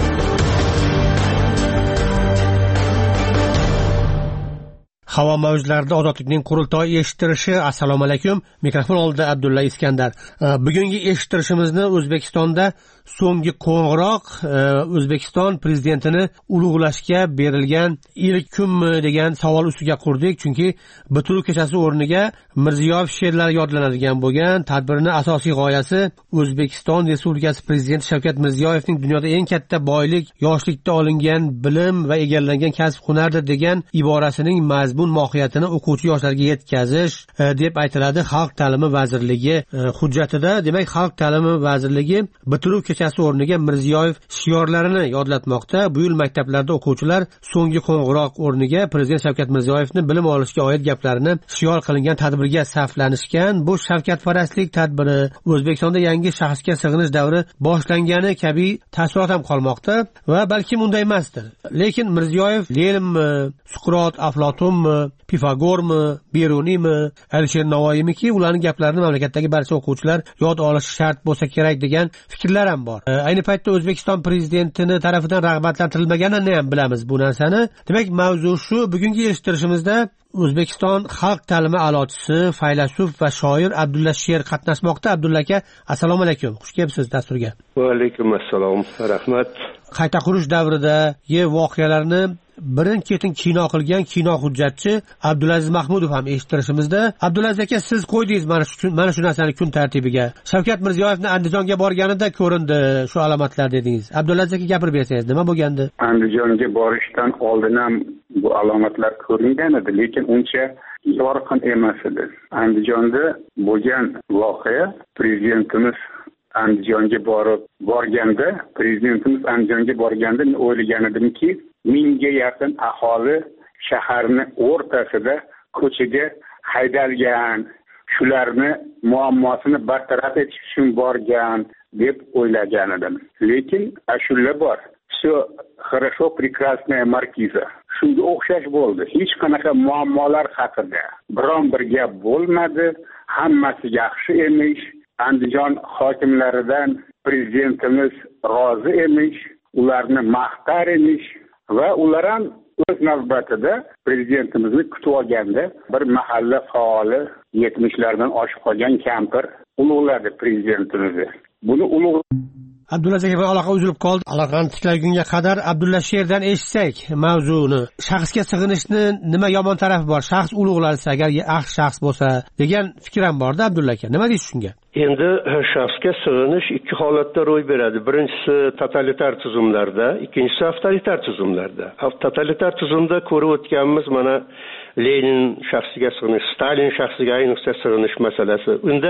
Havo mavjlarida ozodlikning qurultoy eshittirishi. Assalomu alaykum. Mikrofon oldida Abdulla Iskandar. Bugungi eshittirishimizni O'zbekistonda so'nggi qo'ng'iroq O'zbekiston prezidentini ulug'lashga berilgan ilk kunmi degan savol ustiga qurdik. Chunki bitiruv kechasi o'rniga Mirziyoyev she'rlari yodlanadigan bo'lgan tadbirning asosiy g'oyasi O'zbekiston Respublikasi prezidenti Shavkat Mirziyoyevning dunyoda eng katta boylik yoshlikda olingan bilim va egallangan kasb-hunardir degan iborasining mazmun mohiyatini o'quvchi yoshlarga yetkazish deb aytiladi Xalq ta'limi vazirligi hujjatida. Demak, Xalq ta'limi vazirligi bitiruv kechasi o'rniga Mirziyoyev shiorlarini yodlatmoqda. Bu yil maktablarda o'quvchilar so'nggi qo'ng'iroq o'rniga prezident Shavkat Mirziyoyevni bilim olishga oid gaplarini shior qilingan tadbirga saflanishgan. Bu shavkatparastlik tadbiri, O'zbekistonda yangi shaxsga sig'inish davri boshlangani kabi taassurot ham qolmoqda va balki unday emasdir. Lekin Mirziyoyev Leninmi, Suqrot, Aflotunmi, Pifagormi, Beruniymi, Alisher Navoiymiki, ularning gaplarini mamlakatdagi barcha o'quvchilar yod olishi shart bo'lsa kerak degan fikrlar ham bor. Ayni paytda O'zbekiston prezidentini tarafidan rag'batlantirilmaganini ham bilamiz bu narsani. Demak, mavzu shu. Bugungi eshittirishimizda O'zbekiston xalq ta'limi a'lochisi, faylasuf va shoir Abdulla Sher qatnashmoqda. Abdulla aka, assalomu alaykum. Xush kelibsiz dasturga. Va alaykum assalom. Rahmat. Qayta qurish davridagi voqealarni birin-ketin kino qilgan kino hujjatchi Abdulaziz Mahmudov ham eshittirishimizda. Abdulaziz aka, siz qo'ydingiz mana shu mana shu narsani kun tartibiga. Shavkat Mirziyoyevni Andijonga borganida ko'rindi shu alomatlar dedingiz. Abdulaziz aka, gapirib bersangiz, nima bo'lgandi? Andijonga borishdan oldin ham bu alomatlar ko'ringan edi, lekin uncha yorqin emas edi. Andijonda bo'lgan voqea prezidentimiz Andijonga borib borganda, prezidentimiz Andijonga borganda men o'ylagan edimki, mingga yaqin aholi shaharni o'rtasida ko'chaga haydalgan, shularni muammosini bartaraf etish uchun borgan deb o'ylagan edim. Lekin ashula bor. Все хорошо, прекрасная markiza. Shunga o'xshash bo'ldi. Hech qanaqa muammolar haqida biron bir gap bo'lmadi. Hammasi yaxshi emish. Andijon hokimlaridan prezidentimiz rozi emish, ularni maqtar emish va ular ham o'z navbatida prezidentimizni kutib olganda bir mahalla faoli yetmishlardan oshib qolgan kampir ulug'ladi prezidentimizni. Buni ulug' Abdulaziz aka, aloqa uzilib qoldi. Aloqani tiklagunga qadar Abdulla Sherdan eshitsak mavzuni. Shaxsga sig'inishni nima yomon tarafi bor? Shaxs ulug'lansa agar yaxshi shaxs bo'lsa degan fikr ham bor-da Abdulla aka. Nima deysiz shunga? Endi shaxsga sig'inish ikki holatda ro'y beradi. Birinchisi totalitar tuzumlarda, ikkinchisi avtoritar tuzumlarda. Totalitar tuzumda ko'rib o'tganimiz mana Lenin shaxsiga sig'inish, Stalin shaxsiga ayniqsa sig'inish masalasi. Unda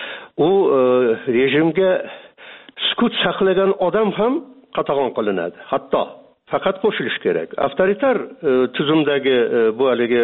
u rejimga sukut saqlagan odam ham qatag'on qilinadi. Hatto faqat qo'shilish kerak. Avtoritar tuzumdagi bu haligi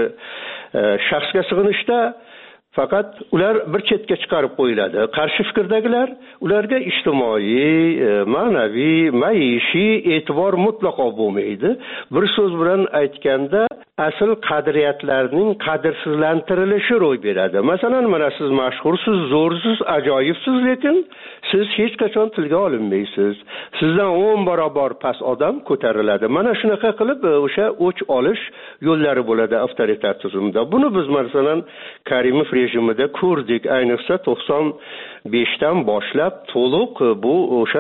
shaxsga sig'inishda faqat ular bir chetga chiqarib qo'yiladi. Qarshi fikrdagilar ularga ijtimoiy, ma'naviy, maishiy e'tibor mutlaqo bo'lmaydi. Bir so'z bilan aytganda asl qadriyatlarning qadrsizlantirilishi ro'y beradi. Masalan, mana siz mashhursiz, zo'rsiz, ajoyibsiz, lekin siz hech qachon tilga olinmaysiz. Sizdan o'n barobar past odam ko'tariladi. Mana shunaqa qilib o'sha o'ch olish yo'llari bo'ladi avtoritar tuzumda. Buni biz masalan Karimov rejimida ko'rdik. Ayniqsa to'qson beshdan boshlab to'liq bu o'sha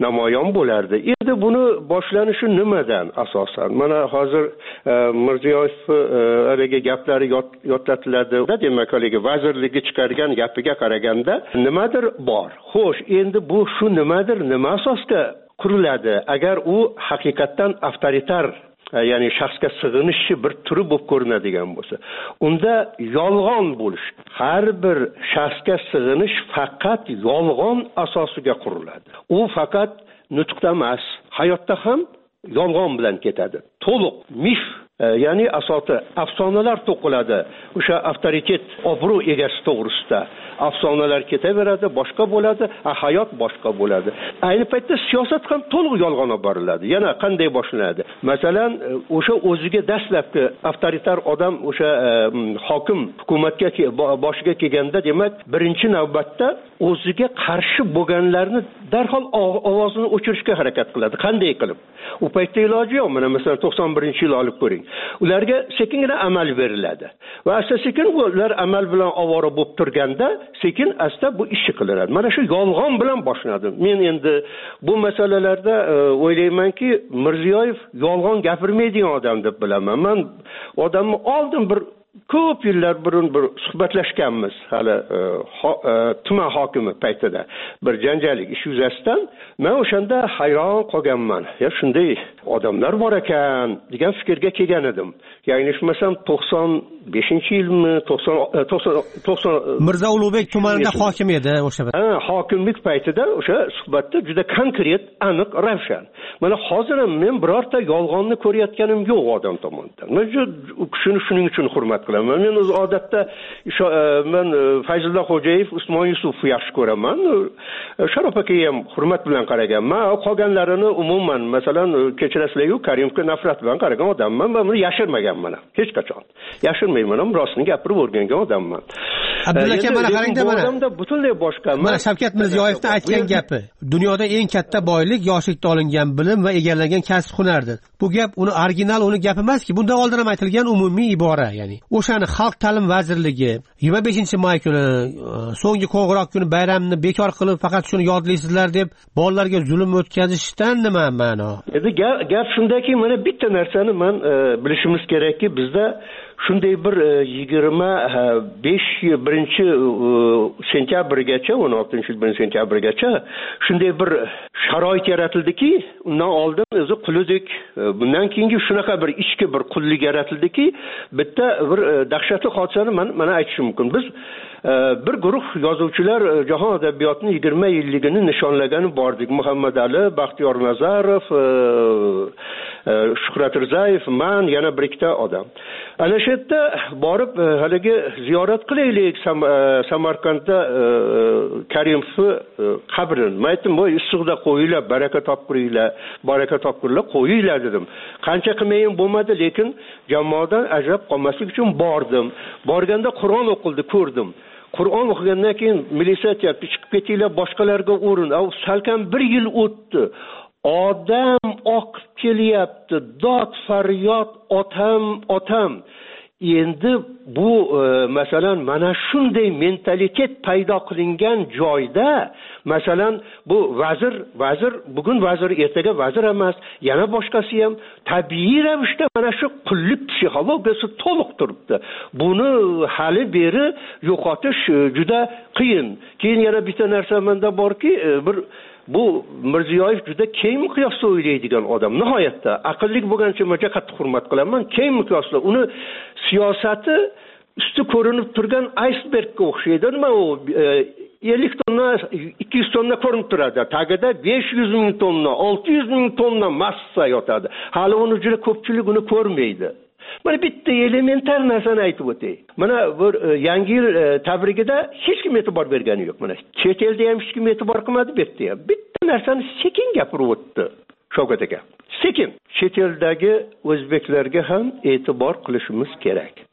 namoyon bo'lardi. Endi buni boshlanishi nimadan asosan? Mana hozir Mirziyoyev haligi gaplari yodlatiladi. Demak, haligi vazirligi chiqargan gapiga qaraganda nimadir bor. Xo'sh, endi bu shu nimadir, nima asosda quriladi? Agar u haqiqatdan avtoritar, ya'ni shaxsga sig'inishi bir turi bo'lib ko'rinadigan bo'lsa, unda yolg'on bo'lish, har bir shaxsga sig'inish faqat yolg'on asosiga quriladi. U faqat nutqda emas, hayotda ham yolg'on bilan ketadi. To'liq mif, ya'ni asoti afsonalar to'qiladi. O'sha avtoritet, obro' egasi to'g'risida afsonalar ketaveradi, boshqa bo'ladi, hayot boshqa bo'ladi. Ayni paytda siyosat ham to'liq yolg'on olib boriladi. Yana qanday boshlanadi? Masalan, o'sha o'ziga dastlabki avtoritar odam o'sha hokim hukumatga boshiga kelganda, demak, birinchi navbatda o'ziga qarshi bo'lganlarni darhol ovozini o'chirishga harakat qiladi. Qanday qilib? U paytda iloji yo'q. Mana masalan to'qson birinchi yil olib ko'ring. Ularga sekingina amal beriladi. Va asta-sekin ular amal bilan ovora bo'lib turganda, sekin asta bu ish qilinadi. Mana shu yolg'on bilan boshlanadi. Men endi bu masalalarda o'ylaymanki, Mirziyoyev yolg'on gapirmaydigan odam deb bilaman. Men odamni oldin bir ko'p yillar burun bir suhbatlashganmiz, hali tuman hokimi paytida bir janjalik ish yuzasidan. Men o'shanda hayron qolganman. Ya shunday odamlar bor ekan degan fikrga kelgan edim. Yanglishmasam to'qson beshinchi yilmi, to'qson to'qson Mirzo Ulug'bek tumanida hokim edi o'sha. Ha, hokimlik paytida o'sha suhbatda juda konkret, aniq, ravshan. Mana hozir ham men birorta yolg'onni ko'rayotganim yo'q odam tomonidan. Men u kishini shuning uchun hurmat qilaman. Men o'z odatda men Fayzulla Xo'jayev, Usmon Yusufni yaxshi ko'raman. Sharof akaga ham hurmat bilan qaraganman. Qolganlarini umuman, masalan, kechirasizlar-ku, Karimovga nafrat bilan qaragan odamman. Men buni yashirmaganman hech qachon. Yashirmayman, rostini gapirib o'rgangan odamman. Abdulla aka, mana qarangda, mana odamda butunlay boshqa. Mana Shavkat Mirziyoyevning aytgan gapi. Dunyoda eng katta boylik yoshlikda olingan bilim va egallagan kasb-hunardir. Bu gap uni original, uni gapi emaski. Bundan oldin ham aytilgan umumiy ibora, ya'ni o'shani Xalq ta'lim vazirligi yigirma beshinchi may kuni, so'nggi qo'ng'iroq kuni bayramni bekor qilib, faqat shuni yodlaysizlar deb bolalarga zulm o'tkazishdan nima ma'no? Endi gap shundaki, mana bitta narsani men bilishimiz kerakki, bizda shunday bir yigirma besh birinchi sentyabrgacha, o'n oltinchi yil sentyabrgacha shunday bir sharoit yaratildiki, undan oldin o'zi qullik, bundan keyingi shunaqa bir ichki bir qullik yaratildiki, bitta bir dahshatli hodisani men mana aytishim mumkin. Biz bir guruh yozuvchilar jahon adabiyotining yigirma yilligini nishonlagani bordik. Muhammad Ali, Baxtiyor Nazarov, Shuhrat Rizayev, men, yana bir ikkita odam. Ana shu yerda borib haligi ziyorat qilaylik Samarqandda Karimovni qabrini. Men aytdim, "Voy, issiqda qo'yinglar, baraka topqiringlar, baraka topqiringlar, qo'yinglar" dedim. Qancha qilmayin bo'lmadi, lekin jamoadan ajrab qolmaslik uchun bordim. Borganda Qur'on o'qildi, ko'rdim. Qur'on o'qigandan keyin militsiya aytibdi, chiqib ketinglar, boshqalarga o'rin. Salkam bir yil o'tdi. Odam oqib kelyapti, dod faryod, otam, otam. Endi bu masalan mana shunday mentalitet paydo qilingan joyda, masalan, bu vazir, vazir bugun vazir, ertaga vazir emas, yana boshqasi ham tabiiy ravishda mana shu qullik psixologiyasi to'liq turibdi. Buni hali beri yo'qotish juda qiyin. Keyin yana bitta narsa menda borki, bir bu Mirziyoyev juda keng miqyosda o'ylaydigan odam. Nihoyatda aqlli bo'lgancha menga qattiq hurmat qilaman. Keng miqyosda uni siyosati usti ko'rinib turgan icebergga o'xshaydi. Nima u ellik tonna, ikki yuz tonna ko'rinib turadi. Tagida besh yuz ming tonna, olti yuz ming tonna massa yotadi. Hali uni juda ko'pchilik uni ko'rmaydi. Mana bitta elementar narsani aytib o'tay. Mana bir yangi yil tabrigida hech kim e'tibor bergani yo'q. Mana chet elda ham hech kim e'tibor qilmadi, bu yerda ham. Bitta narsani sekin gapirib o'tdi Shavkat aka. Sekin chet eldagi o'zbeklarga ham e'tibor qilishimiz kerak.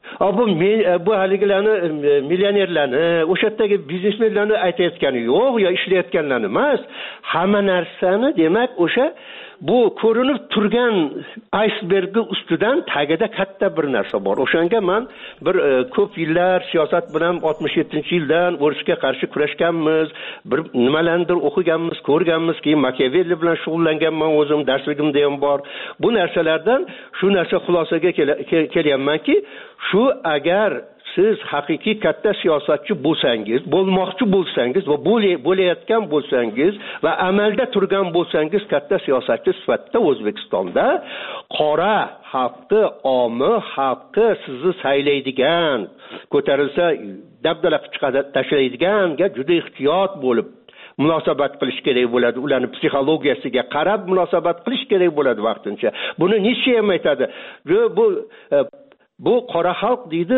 bu bu haligilarni millionerlarni, o'sha yerdagi biznesmenlarni aytayotgani yo'q, yo ishlayotganlarni emas. Hamma narsani, demak, o'sha bu ko'rinib turgan aysbergning ustidan tagida katta bir narsa bor. O'shanga men bir ko'p yillar siyosat bilan oltmish yettinchi yildan urushga qarshi kurashganmiz, bir nimalardir o'qiganmiz, ko'rganmiz, keyin Machiavelli bilan shug'ullanganman, o'zim darsligimda ham bor. Bu narsalardan shu narsa xulosaga kelyapmanki, shu agar siz haqiqiy katta siyosatchi bo'lsangiz, bo'lmoqchi bo'lsangiz va bo'layotgan bo'lsangiz va amalda turgan bo'lsangiz katta siyosatchi sifatida O'zbekistonda qora xalqni, omi xalqi sizni saylaydigan, ko'tarilsa dabdala chiqadi tashlaydiganga juda ehtiyot bo'lib munosabat qilish kerak bo'ladi. Ularni psixologiyasiga qarab munosabat qilish kerak bo'ladi vaqtincha. Buni Nietzsche ham aytadi. Bu Bu qora xalq deydi,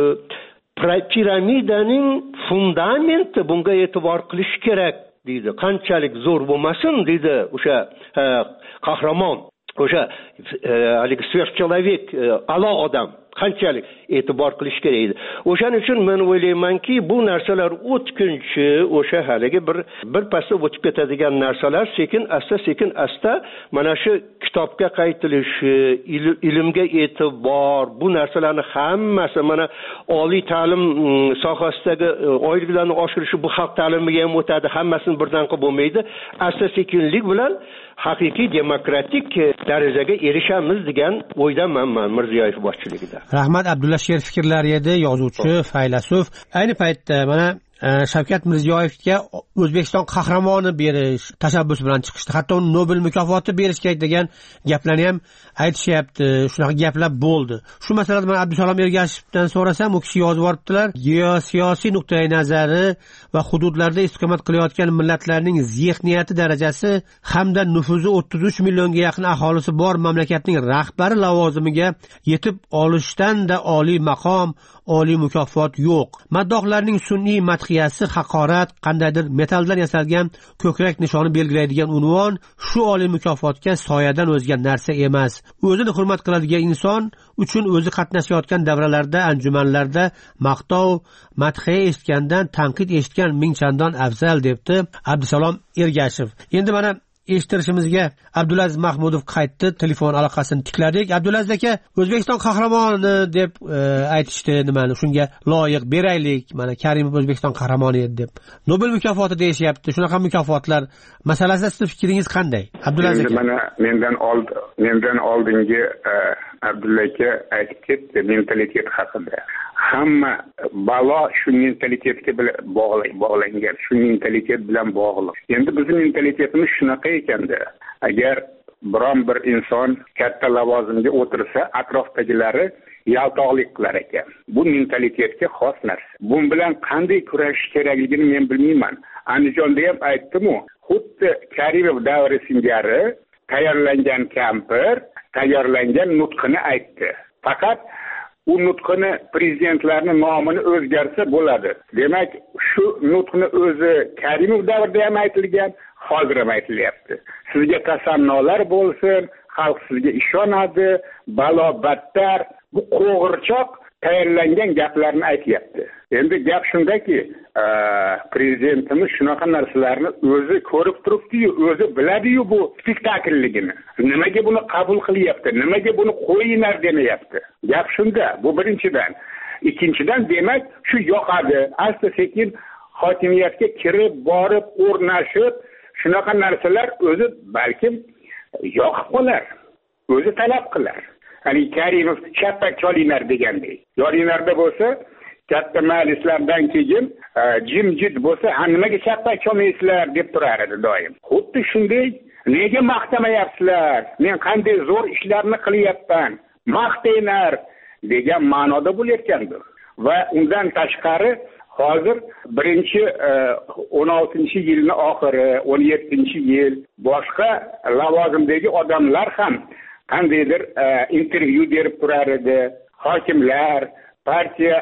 piramidaning fundamenti, bunga e'tibor qilish kerak deydi. Qanchalik zo'r bo'lmasin deydi o'sha qahramon, o'sha haligi sverchчеловек, a'lo odam qanchalik e'tibor qilish kerak edi. O'shaning uchun men o'ylaymanki, bu narsalar o'tkinchi, o'sha haligi bir bir pasda o'tib ketadigan narsalar sekin asta sekin asta mana shu kitobga qaytilishi, ilmga e'tibor, bu narsalarni hammasi mana oliy ta'lim sohasidagi oyliklarni oshirishi bu xalq ta'limiga ham o'tadi, hammasini birdan qilib bo'lmaydi. Asta sekinlik bilan haqiqiy demokratik darajaga erishamiz degan o'ydaman men Mirziyoyev boshchiligida. Rahmat Abdulla Sher fikrlari edi, yozuvchi, faylasuf. Ayni paytda mana Shavkat Mirziyoyevga O'zbekiston qahramoni berish tashabbusi bilan chiqishdi. Hatto Nobel mukofoti berish kerak degan gaplarni ham aytishyapti. Shunaqa gaplar bo'ldi. Shu masalada men Abdusalom Ergashevdan so'rasam, u kishi yozib yuboribdilar. Geosiyosiy nuqtai nazari va hududlarda istiqomat qilayotgan millatlarning zehniyati darajasi hamda nufuzi o'ttiz uch millionga yaqin aholisi bor mamlakatning rahbari lavozimiga yetib olishdan-da oliy maqom, oliy mukofot yo'q. Maddohlarning sun'iy madhiyasi haqorat, qandaydir metalldan yasalgan ko'krak nishoni belgilaydigan unvon shu oliy mukofotga soyadan o'zga narsa emas. O'zini hurmat qiladigan inson uchun o'zi qatnashayotgan davralarda, anjumanlarda maqtov, madhiya eshitgandan tanqid eshitgan ming chandon afzal, debdi Abdusalom Ergashev. Endi mana eshittirishimizga Abdulaziz Mahmudov qaytdi, telefon aloqasini tikladik. Abdulaziz aka, O'zbekiston qahramoni deb e, aytishdi, nimani shunga loyiq beraylik, mana Karimov O'zbekiston qahramoni edi deb. Nobel mukofoti deyishyapti. Shunaqa mukofotlar masalasida siz fikringiz qanday? Abdulaziz aka. Mana mendan old mendan oldingi e, Abdulla aka aytib ketdi mentalitet haqida. Hamma balo shu mentalitetga bog'langan, bog'langan, shu mentalitet bilan bog'liq. Endi bizning mentalitetimiz shunaqa ekanda, agar biron bir inson katta lavozimga o'tirsa, atrofdagilari yaltoqlik qilar ekan. Bu mentalitetga xos narsa. Bu bilan qanday kurashish kerakligini men bilmayman. Andijonda ham aytdim-ku, xuddi Karimov davri singari tayyorlangan kampir tayyorlangan nutqini aytdi. Faqat u nutqini prezidentlarning nomini o'zgarsa bo'ladi. Demak, shu nutqni o'zi Karimov davrida ham aytilgan, hozir ham aytilyapti. Sizga tasannolar bo'lsin, xalq sizga ishonadi, balo battar, bu qo'g'irchoq tayyorlangan gaplarni aytyapti. Endi gap shundaki, prezidentimiz shunaqa narsalarni o'zi ko'rib turibdi-yu, o'zi biladi-yu bu spektaklligini. Nimaga buni qabul qilyapti? Nimaga buni qo'yinglar demayapti? Gap shunda. Bu birinchidan. Ikkinchidan, demak, shu yoqadi. Asta sekin hokimiyatga kirib, borib, o'rnashib, shunaqa narsalar o'zi balkim yoqib qolar. O'zi talab qilar. Hani Karimov chappak cholinglar degandek. Yoringlarda bo'lsa, katta majlislardan keyin jimjit bo'lsa, nimaga chappak cholmaysizlar deb turar edi doim. Xuddi shunday, nega maqtamayapsizlar? Men qanday zo'r ishlarni qilyapman? Maqtanglar degan ma'noda bo'layotgandir. Va undan tashqari hozir birinchi o'n oltinchi yilning oxiri, o'n yettinchi yil boshqa lavozimdagi odamlar ham qandaydir intervyu berib turar edi. Hokimlar, partiya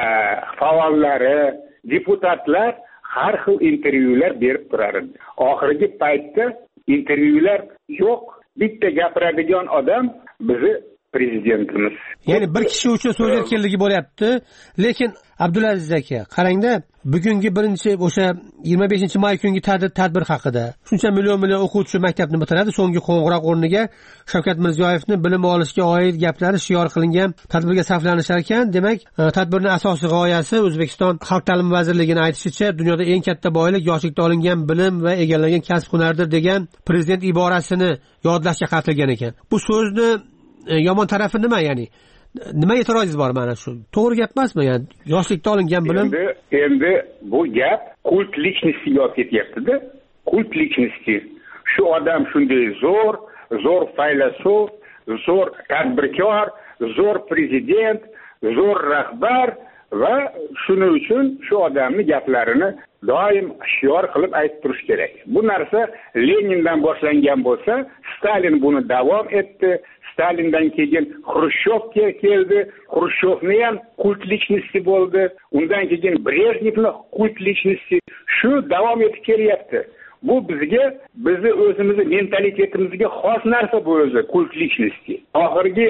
faollari, deputatlar har xil intervyular berib turar edi. Oxirgi paytda intervyular yo'q. Bitta gapiradigan odam bizni prezidentimiz. Ya'ni bir kishi uchun so'z erkinligi bo'lyapti, lekin Abdulaziz aka, qarangda, bugungi birinchi o'sha yigirma beshinchi may kungi tadbir haqida shuncha million million o'quvchi maktabni bitiradi, so'nggi qo'ng'iroq o'rniga Shavkat Mirziyoyevning bilim olishga oid gaplari shior qilingan tadbirga saflanishar ekan. Demak, tadbirning asosiy g'oyasi O'zbekiston Xalq ta'limi vazirligining aytishicha, dunyoda eng katta boylik yoshlikda olingan bilim va egallagan kasb hunardir degan prezident iborasini yodlashga qaratilgan ekan. Bu so'zni yomon tarafi nima, ya'ni nima e'tirozingiz bor mana shu? To'g'ri gap emasmi? Ya'ni yoshlikda olingan bilim. Endi endi bu gap kult lичностьga olib ketyapti-da. Kult lичности. Shu odam shunday zo'r, zo'r faylasuf, zo'r tadbirkor, zo'r prezident, zo'r rahbar va shuning uchun shu odamning gaplarini doim shior qilib aytib turish kerak. Bu narsa Lenindan boshlangan bo'lsa, Stalin buni davom etdi. Stalindan keyin Xrushchev keldi. Xrushchevni ham kult lичности bo'ldi. Undan keyin Brejnevni kult lичности shu davom etib kelyapti. Bu bizga, bizni o'zimizni mentalitetimizga xos narsa bu o'zi kult lичности. Oxirgi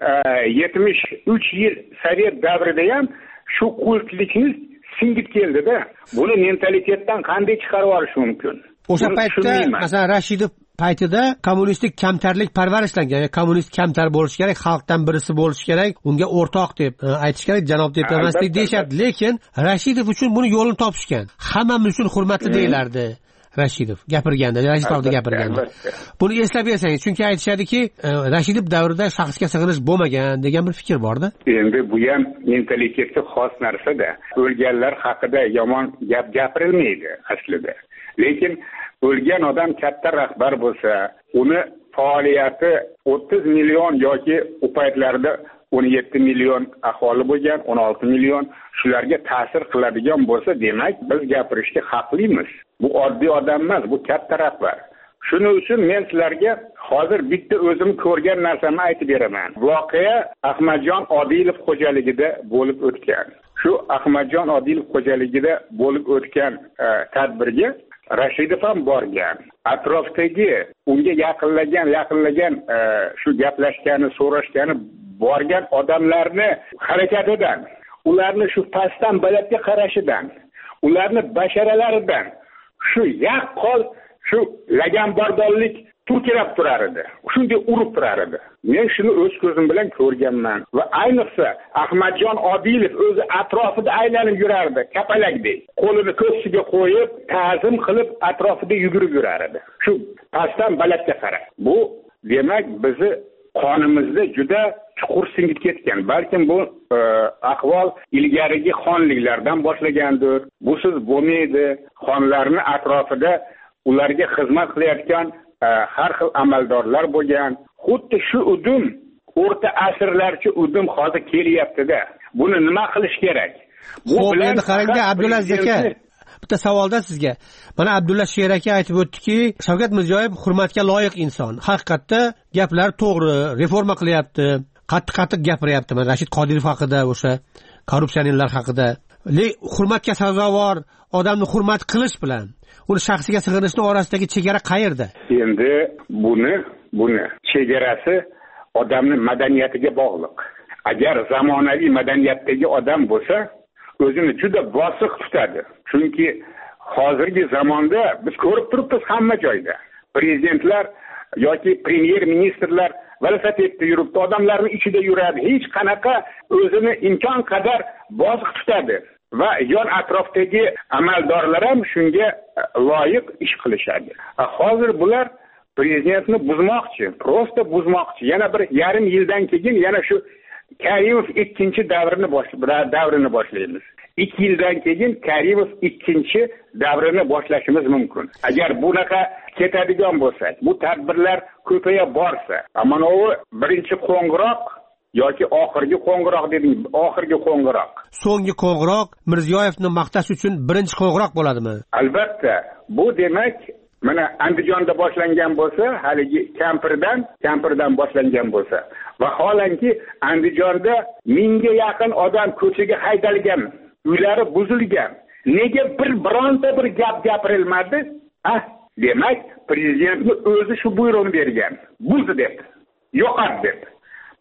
yetmish uch yil Sovet davrida ham shu kult lичность singib keldi-da. Buni mentalitetdan qanday chiqarib olish mumkin? O'sha paytda, masalan, Rashidov paytida kommunistik kamtarlik parvarishlangan, ya'ni kommunist kamtar bo'lish kerak, xalqdan birisi bo'lish kerak, unga o'rtoq deb aytish kerak, janob deb emaslik deyshadi. Lekin Rashidov uchun buni yo'lini topishgan. Hammamiz uchun hurmatli deyilardi. Rashidov gapirganda, Rashidovda gapirganda. Buni eslab bersangiz, chunki aytishadiki, Rashidov davrida shaxsga sig'inish bo'lmagan degan bir fikr bor-da. Endi bu ham mentalitetga xos narsa-da. O'lganlar haqida yomon gap gapirilmaydi aslida. Lekin o'lgan odam katta rahbar bo'lsa, uni faoliyati o'ttiz million yoki u paytlarda o'n yetti million aholi bo'lgan, o'n olti million, shularga ta'sir qiladigan bo'lsa, demak biz gapirishga haqlimiz. Bu oddiy odam emas, bu katta rahbar. Shuning uchun men sizlarga hozir bitta o'zim ko'rgan narsamni aytib beraman. Voqea Ahmadjon Odilov xo'jaligida bo'lib o'tgan. Shu Ahmadjon Odilov xo'jaligida bo'lib o'tgan e, tadbirga Rashidov ham borgan. Atrofdagi unga yaqinlagan, yaqinlagan e, shu gaplashgani, so'rashgani borgan odamlarni harakatidan, ularni shu pastdan balandga qarashidan, ularni basharalaridan shu yaqqol shu laganbardorlik turkirab turar edi. Shunday urib turar edi. Men shuni o'z ko'zim bilan ko'rganman va ayniqsa Ahmadjon Odilov o'zi atrofida aylanib yurardi, kapalakdek. Qo'lini ko'ksiga qo'yib, ta'zim qilib atrofida yugurib yurar edi. Shu pastdan balandga qarab. Bu demak bizni qonimizda juda chuqur singib ketgan. Balkim bu e, ahvol ilgarigi xonliklardan boshlagandir. Busiz bo'lmaydi. Xonlarni atrofida ularga xizmat qilayotgan e, har xil amaldorlar bo'lgan. Xuddi shu udum o'rta asrlarcha udum hozir kelyapti-da. Buni nima qilish kerak? Bu Xo'p, bilan endi qarangda Abdulaziz aka, bitta savolda sizga. Mana Abdulla Sher aka aytib o'tdiki, Shavkat Mirziyoyev hurmatga loyiq inson. Haqiqatda gaplar to'g'ri, reforma qilyapti, qattiq-qattiq gapiryapti. Mana Rashid Qodirov haqida, o'sha korrupsionerlar haqida. Le hurmatga sazovor odamni hurmat qilish bilan uni shaxsiga sig'inishni orasidagi chegara qayerda? Endi buni buni chegarasi odamning madaniyatiga bog'liq. Agar zamonaviy madaniyatdagi odam bo'lsa, o'zini juda bosiq tutadi. Chunki hozirgi zamonda biz ko'rib turibmiz hamma joyda. Prezidentlar yoki premyer ministrlar velosipedda yuribdi, odamlarning ichida yuradi. Hech qanaqa o'zini imkon qadar bosiq tutadi. Va yon atrofdagi amaldorlar ham shunga loyiq ish qilishadi. Hozir bular prezidentni buzmoqchi, prosta buzmoqchi. Yana bir yarim yildan keyin yana shu Karimov ikkinchi davrini boshlaymiz, davrini boshlaymiz. ikki yildan keyin Karimov ikkinchi davrini boshlashimiz mumkin. Agar bunaqa ketadigan bo'lsak, bu tadbirlar ko'paya borsa, mana u birinchi qo'ng'iroq yoki oxirgi qo'ng'iroq dedim, oxirgi qo'ng'iroq. So'nggi qo'ng'iroq Mirziyoyevni maqtash uchun birinchi qo'ng'iroq bo'ladimi? Albatta, bu demak mana Andijonda boshlangan bo'lsa, haligi kampirdan, kampirdan boshlangan bo'lsa, vaholanki Andijonda mingga yaqin odam ko'chaga haydalgan, uylari buzilgan. Nega bir bironta bir gap gapirilmadi? Ah, demak prezidentning o'zi shu buyruqni bergan. Buzdi deb, yo'qot deb.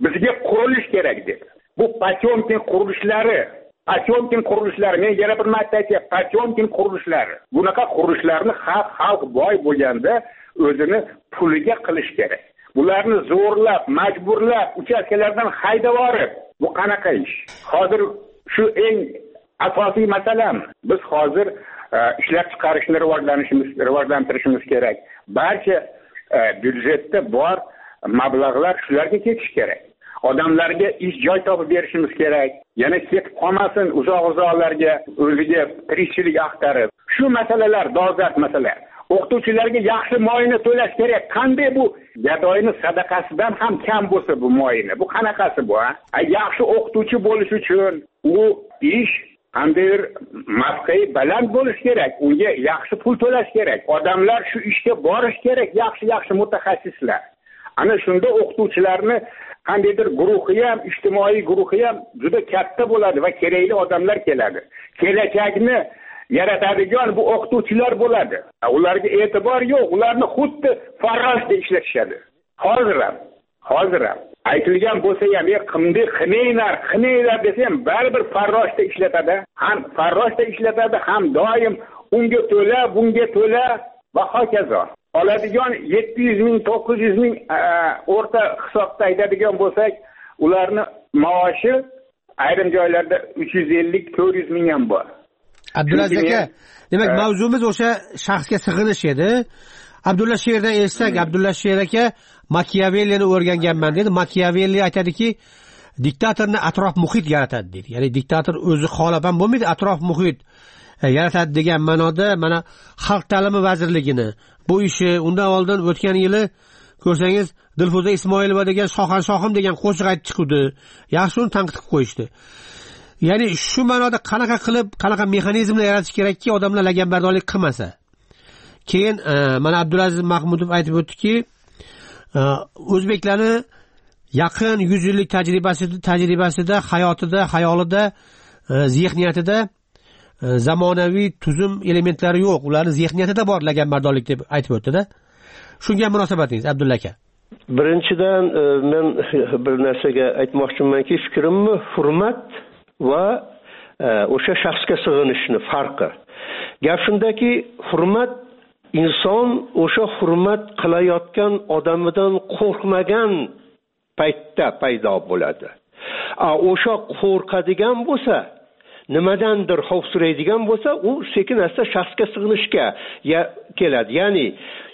bizga qurilish kerak dedi. Bu Potemkin qurilishlari, Potemkin qurilishlari, men yana bir marta aytyapman, Potemkin qurilishlari. Bunaqa qurilishlarni xalq xalq boy bo'lganda o'zini puliga qilish kerak. Bularni zo'rlab, majburlab, uchastkalardan haydab yorib, bu qanaqa ish? Hozir shu eng asosiy masalami. Biz hozir ishlab chiqarishni rivojlanishimiz, rivojlantirishimiz kerak. Barcha byudjetda bor mablag'lar shularga ketishi kerak. Odamlarga ish joy topib berishimiz kerak. Yana ketib qolmasin uzoq-uzoqlarga o'ziga tirikchilik axtarib. Shu masalalar dolzarb masala. O'qituvchilarga yaxshi moyini to'lash kerak. Qanday bu gadoyni sadaqasidan ham kam bo'lsa bu moyini? Bu qanaqasi bu, ha? Yaxshi o'qituvchi bo'lish uchun u ish qandaydir mavqei baland bo'lish kerak. Unga yaxshi pul to'lash kerak. Odamlar shu ishga borish kerak, yaxshi-yaxshi mutaxassislar. Ana shunda o'qituvchilarni qandaydir guruhi ham, ijtimoiy guruhi ham juda katta bo'ladi va kerakli odamlar keladi. Kelajakni yaratadigan bu o'qituvchilar bo'ladi. Ularga e'tibor yo'q, ularni xuddi farroshda ishlatishadi. Hozir ham, hozir ham aytilgan bo'lsa ham, "Ey qimdi, qinaylar, qinaylar" desa ham baribir farroshda ishlatadi. Ham farroshda ishlatadi, ham doim unga to'la, bunga to'la va hokazo. Oladigan yetti yuz ming, to'qqiz yuz ming o'rta hisobda aytadigan bo'lsak, ularni maoshi ayrim joylarda uch yuz ellik, to'rt yuz ming ham bor. Abdulaziz aka, demak mavzumiz o'sha shaxsga sig'inish edi. Abdulla Sherdan eshitsak, Abdulla Sher aka Machiavellini o'rganganman dedi. Machiavelli aytadiki, diktatorni atrof muhit yaratadi dedi. Ya'ni diktator o'zi xohlab ham bo'lmaydi, atrof muhit yaratadi degan ma'noda mana Xalq ta'limi vazirligini bu ishi undan oldin o'tgan yili ko'rsangiz Dilfuza Ismoilova degan Shohan Shohim degan qo'shiq aytib chiqdi. Yaxshi uni tanqid qilib qo'yishdi. Ya'ni shu ma'noda qanaqa qilib, qanaqa mexanizmlar yaratish kerakki, odamlar laganbardorlik qilmasa. Keyin mana Abdulaziz Mahmudov aytib o'tdiki, o'zbeklarni yaqin yuz yillik tajribasida, tajribasida, hayotida, xayolida, zihniyatida zamonaviy tuzum elementlari yo'q. Ularning zihniyatida bor laganbardorlik deb aytib o'tdi-da. Shunga munosabatingiz Abdulla aka? Birinchidan men bir narsaga aytmoqchimanki, fikrimni hurmat va o'sha shaxsga sig'inishni farqi. Gap shundaki, hurmat inson o'sha hurmat qilayotgan odamidan qo'rqmagan paytda paydo bo'ladi. A o'sha qo'rqadigan bo'lsa, nimadandir xavfsiraydigan bo'lsa, u sekin asta shaxsga sig'inishga keladi. Ya'ni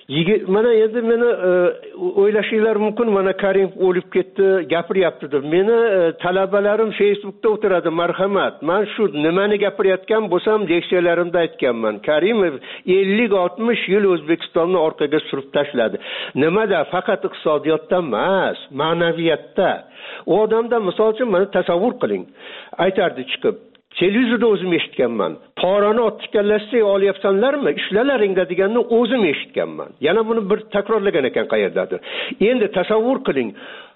mana endi meni o'ylashinglar mumkin, mana Karim o'lib ketdi, gapiryapti deb. Meni talabalarim Facebookda o'tiradi, marhamat. Men shu nimani gapirayotgan bo'lsam, leksiyalarimda aytganman. Karimov ellik oltmish yil O'zbekistonni orqaga surib tashladi. Nimada? Faqat iqtisodiyotda emas, ma'naviyatda. U odamda misol uchun mana tasavvur qiling. Aytardi chiqib, televizorda o'zim eshitganman. Porani otib kallashsang olyapsanlarmi? Ishlalaringda deganni o'zim eshitganman. Yana buni bir takrorlagan ekan qayerdadir. Endi tasavvur qiling.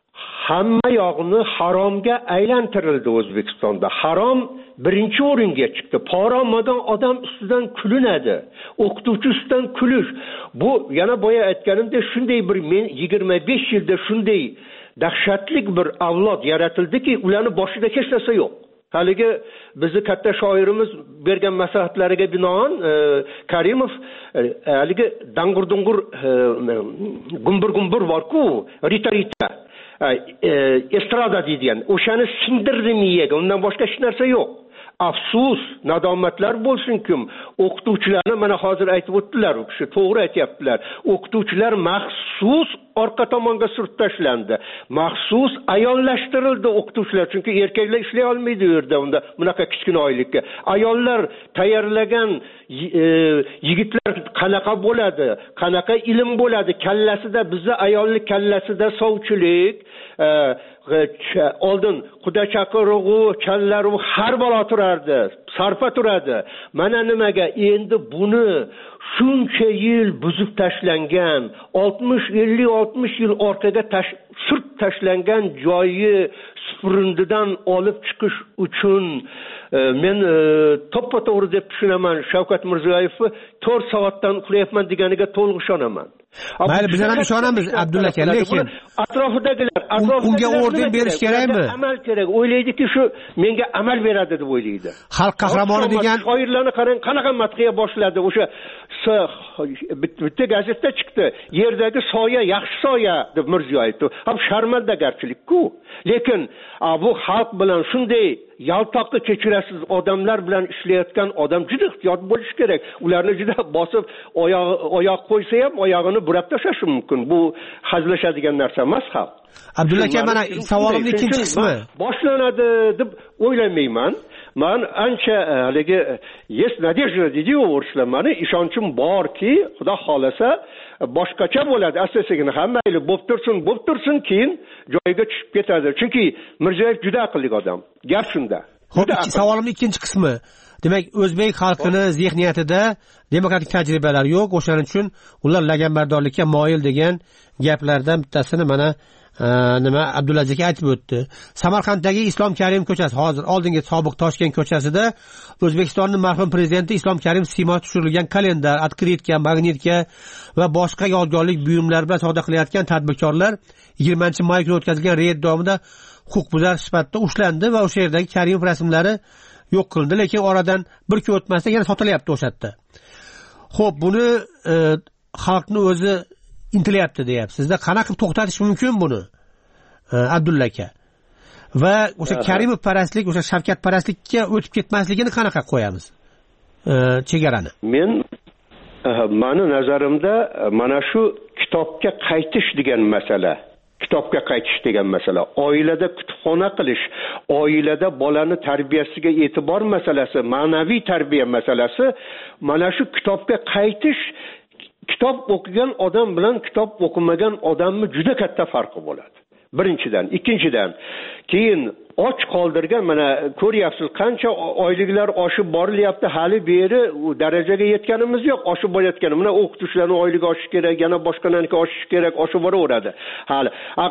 Hamma yog'ini haromga aylantirildi O'zbekistonda. Harom birinchi o'ringa chiqdi. Pora olmagan odam ustidan kulinadi. O'qituvchi ustidan kulish. Bu yana boya aytganimdek shunday bir men yigirma besh yilda shunday dahshatli bir avlod yaratildiki, ularning boshida hech narsa yo'q. Haligi bizni katta shoirimiz bergan maslahatlariga binoan e, Karimov e, haligi dang'ur-dung'ur e, gumbur-gumbur bor-ku, rita-rita e, e, estrada deydigan, o'shani sindirdi miyaga, undan boshqa hech narsa yo'q. Afsus, nadomatlar bo'lsin-kim, o'qituvchilarni mana hozir aytib o'tdilar, u kishi to'g'ri aytibdilar. O'qituvchilar maxsus orqa tomonga surib tashlandi. Maxsus ayollashtirildi o'qituvchilar, chunki erkaklar ishlay olmaydi u yerda, unda bunaqa kichkina oylikka. Ayollar tayyorlagan e, yigitlar qanaqa bo'ladi, qanaqa ilm bo'ladi, kallasida bizning ayollik kallasida sovchilik, e, oldin quda chaqirug'u, challaru har balo turardi, sarfa turadi. Mana nimaga endi buni shuncha yil buzib tashlangan, oltmish ellik oltmish yil orqaga tash, surib tashlangan joyi suprindidan olib chiqish uchun men to'ppa to'g'ri deb tushunaman. Shavkat Mirziyoyevni to'rt soatdan uxlayapman deganiga to'liq ishonaman. Mayli, biz ham ishonamiz Abdulla aka, lekin atrofidagilar unga orden berish kerakmi? Amal kerak. O'ylaydiki, shu menga amal beradi deb o'ylaydi. Xalq qahramoni degan shoirlarni qarang, qanaqa madhiya boshladi. O'sha bitta gazetda chiqdi. Yerdagi soya yaxshi soya deb Mirziyoyev. Ham sharmandagarchilik-ku. Lekin bu xalq bilan shunday yaltoqqa kechirasiz odamlar bilan ishlayotgan odam juda ehtiyot bo'lish kerak. Ularni juda bosib oyoq oyoq qo'ysa ham oyog'ini burab tashlashi mumkin. Bu hazlashadigan narsa emas xalq. Abdulla aka, mana savolimning ikkinchi qismi boshlanadi deb o'ylamayman. Men ancha haligi есть надежда deydi o'rislar. Meni ishonchim borki, Xudo xolasa boshqacha bo'ladi. Asta-sekin hamma mayli bo'lib tursin, bo'lib tursin, keyin joyiga tushib ketadi. Chunki Mirziyoyev juda aqlli odam. Gap shunda. Xo'p, savolimning ikkinchi qismi. Demak, o'zbek xalqini zehniyatida demokratik tajribalar yo'q, o'shaning uchun ular laganbardorlikka moyil degan gaplardan bittasini mana nima Abdulaziz aka aytib o'tdi. Samarqanddagi Islom Karimov ko'chasi, hozir oldingi sobiq Toshkent ko'chasida O'zbekistonning marhum prezidenti Islom Karimov siymosi tushirilgan kalendar, otkritka, magnitka va boshqa yodgorlik buyumlari bilan savdo qilayotgan tadbirkorlar yigirmanchi may kuni o'tkazilgan reyd davomida huquqbuzar sifatida ushlandi va o'sha yerdagi Karimov rasmlari yo'q qilindi, lekin oradan bir kun o'tmasdan yana sotilyapti o'sha yerda. Xo'p, buni e, xalqni o'zi intilyapti deyapsiz-da. Qanaqa qilib to'xtatish mumkin buni? E, Abdulla aka. Va o'sha Karimov parastlik, o'sha Shavkat parastlikka o'tib ketmasligini qanaqa qo'yamiz? E, chegarani. Men mani nazarimda mana shu kitobga qaytish degan masala kitobga qaytish degan masala, oilada kutubxona qilish, oilada bolani tarbiyasiga e'tibor masalasi, ma'naviy tarbiya masalasi, mana shu kitobga qaytish, kitob o'qigan odam bilan kitob o'qimagan odamning juda katta farqi bo'ladi. Birinchidan, ikkinchidan, keyin och qoldirgan, mana ko'ryapsiz qancha oyliklar oshib borilyapti, hali beri u darajaga yetganimiz yo'q, oshib borayotgan. Mana o'qituvchilarning oyligi oshishi kerak, yana boshqalarniki oshishi kerak, oshib boraveradi. Hali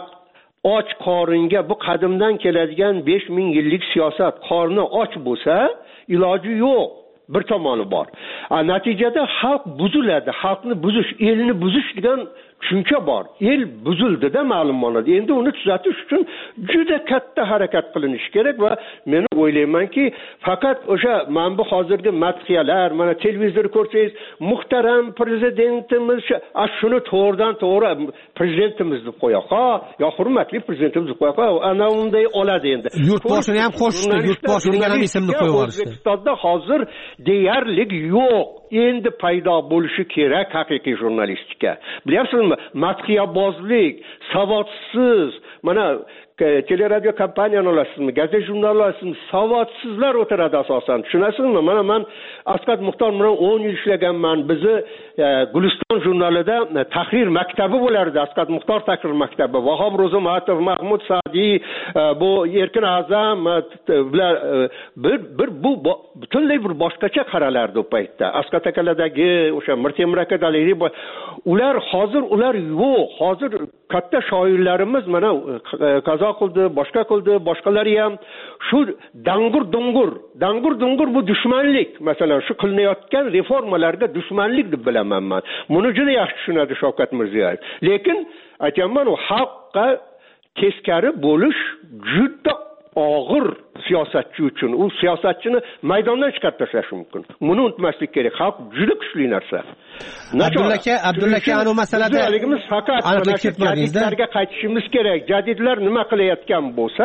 och qoringa bu qadimdan keladigan besh ming yillik siyosat, qorni och bo'lsa, iloji yo'q. Bir tomoni bor. Natijada xalq buziladi, xalqni buzish, elni buzish degan tushuncha bor. El buzildi-da ma'lum ma'noda. Endi uni tuzatish uchun juda katta harakat qilinishi kerak va men o'ylaymanki, faqat o'sha mana bu hozirgi madhiyalar, mana televizor ko'rsangiz, muhtaram prezidentimiz, shuni to'g'ridan to'g'ri prezidentimiz deb qo'yaq, ha, yo hurmatli prezidentimiz deb qo'yaq, ana unday oladi endi. Yurtboshini ham qo'shdi, yurtboshini ham ismini qo'yib yuborishdi. O'zbekistonda hozir deyarli yo'q. Endi paydo bo'lishi kerak haqiqiy jurnalistika. Bilasizmi, madhiyabozlik, savodsiz, mana teleradio kompaniyani olasizmi, gazeta jurnal olasizmi, savodsizlar o'tiradi asosan. Tushunasizmi? Mana men Asqat Muxtor bilan o'n yil ishlaganman. Bizni e, Guliston jurnalida e, tahrir maktabi bo'lardi. Asqat Muxtor tahrir maktabi. Vahob Ro'zimatov, Mahmud Sa'diy, e, bu Erkin A'zam bilan e, bir bir bu butunlay bir boshqacha qaralardi u paytda. Asqat akalardagi o'sha Mirtemir aka Daliri, ular hozir ular yo'q. Hozir katta shoirlarimiz mana qazo qildi, boshqa qildi, boshqalari ham shu dangur dungur, dangur dungur bu dushmanlik. Masalan, shu qilinayotgan reformalarga dushmanlik deb bilaman men. Buni juda yaxshi tushunadi Shavkat Mirziyoyev. Lekin aytaman, u xalqqa teskari bo'lish juda og'ir siyosatchi uchun. U siyosatchini maydondan chiqarib tashlash mumkin. Buni unutmaslik kerak. Xalq juda kuchli narsa. Abdulla aka, Abdulla aka anu masalada bizligimiz faqat jadidlarga qaytishimiz kerak. Jadidlar nima qilayotgan bo'lsa,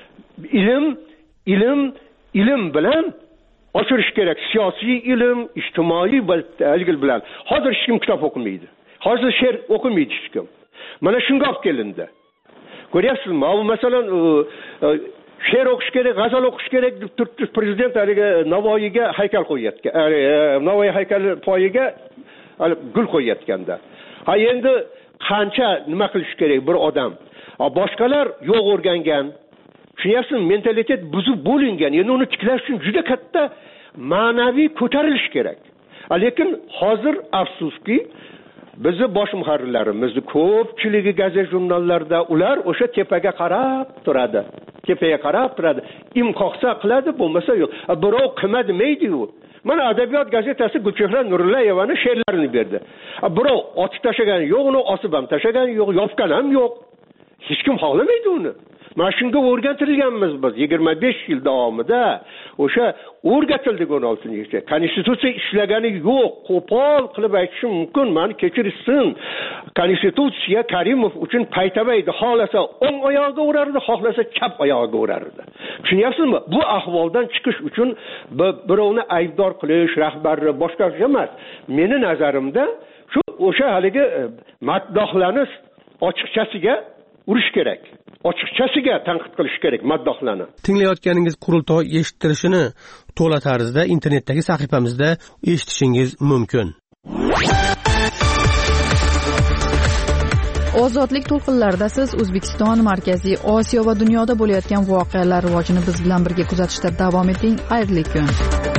ilm, ilm, ilm bilan oshirish kerak. Siyosiy ilm, ijtimoiy ilm bilan. Hozir hech kim kitob o'qimaydi. Hozir she'r o'qimaydi hech kim. Mana shunga olib kelindi. Ko'ryapsizmi? Bu masalan she'r o'qish kerak, g'azal o'qish kerak deb turibdi prezident haliga Navoiyga haykal qo'yayotgan. Navoiy haykali poyiga gul qo'yayotganda. Ha endi qancha nima qilish kerak bir odam? Boshqalar yo'q o'rgangan. Tushunyapsizmi? Mentalitet buzib bo'lingan. Endi uni tiklash uchun juda katta ma'naviy ko'tarilish kerak. Lekin hozir afsuski bizni bosh muharrirlarimiz ko'pchiligi gazeta jurnallarda ular o'sha tepaga qarab turadi. tepaga qarab turadi. Im qoqsa qiladi, bo'lmasa yo'q. Birov qilma demaydi-yu. Mana Adabiyot gazetasi Gulchehra Nurillayevaning she'rlarini berdi. Birov otib tashlagani yo'q, uni osib ham tashlagani yo'q, yopgan ham yo'q. Hech kim xohlamaydi uni. Mana shunga o'rgatilganmiz biz yigirma besh yil davomida. O'sha o'rgatildik o'n oltinchi yilda. Konstitutsiya ishlagani yo'q, qo'pol qilib aytishim mumkin, meni kechirsin. Konstitutsiya Karimov uchun paytabaydi, xohlasa o'ng oyog'iga urardi, xohlasa chap oyog'iga urardi. Tushunyapsizmi? Bu ahvoldan chiqish uchun birovni aybdor qilish, rahbarni boshqa emas. Meni nazarimda shu o'sha haligi maddohlarni ochiqchasiga urish kerak. Ochiqchasiga tanqid qilish kerak maddohlarni. Tinglayotganingiz qurultoy eshittirishini to'la tarzda internetdagi sahifamizda eshitishingiz mumkin. Ozodlik to'lqinlarida siz O'zbekiston, Markaziy Osiyo va dunyoda bo'layotgan voqealar rivojini biz bilan birga kuzatishda davom eting. Xayrli kun.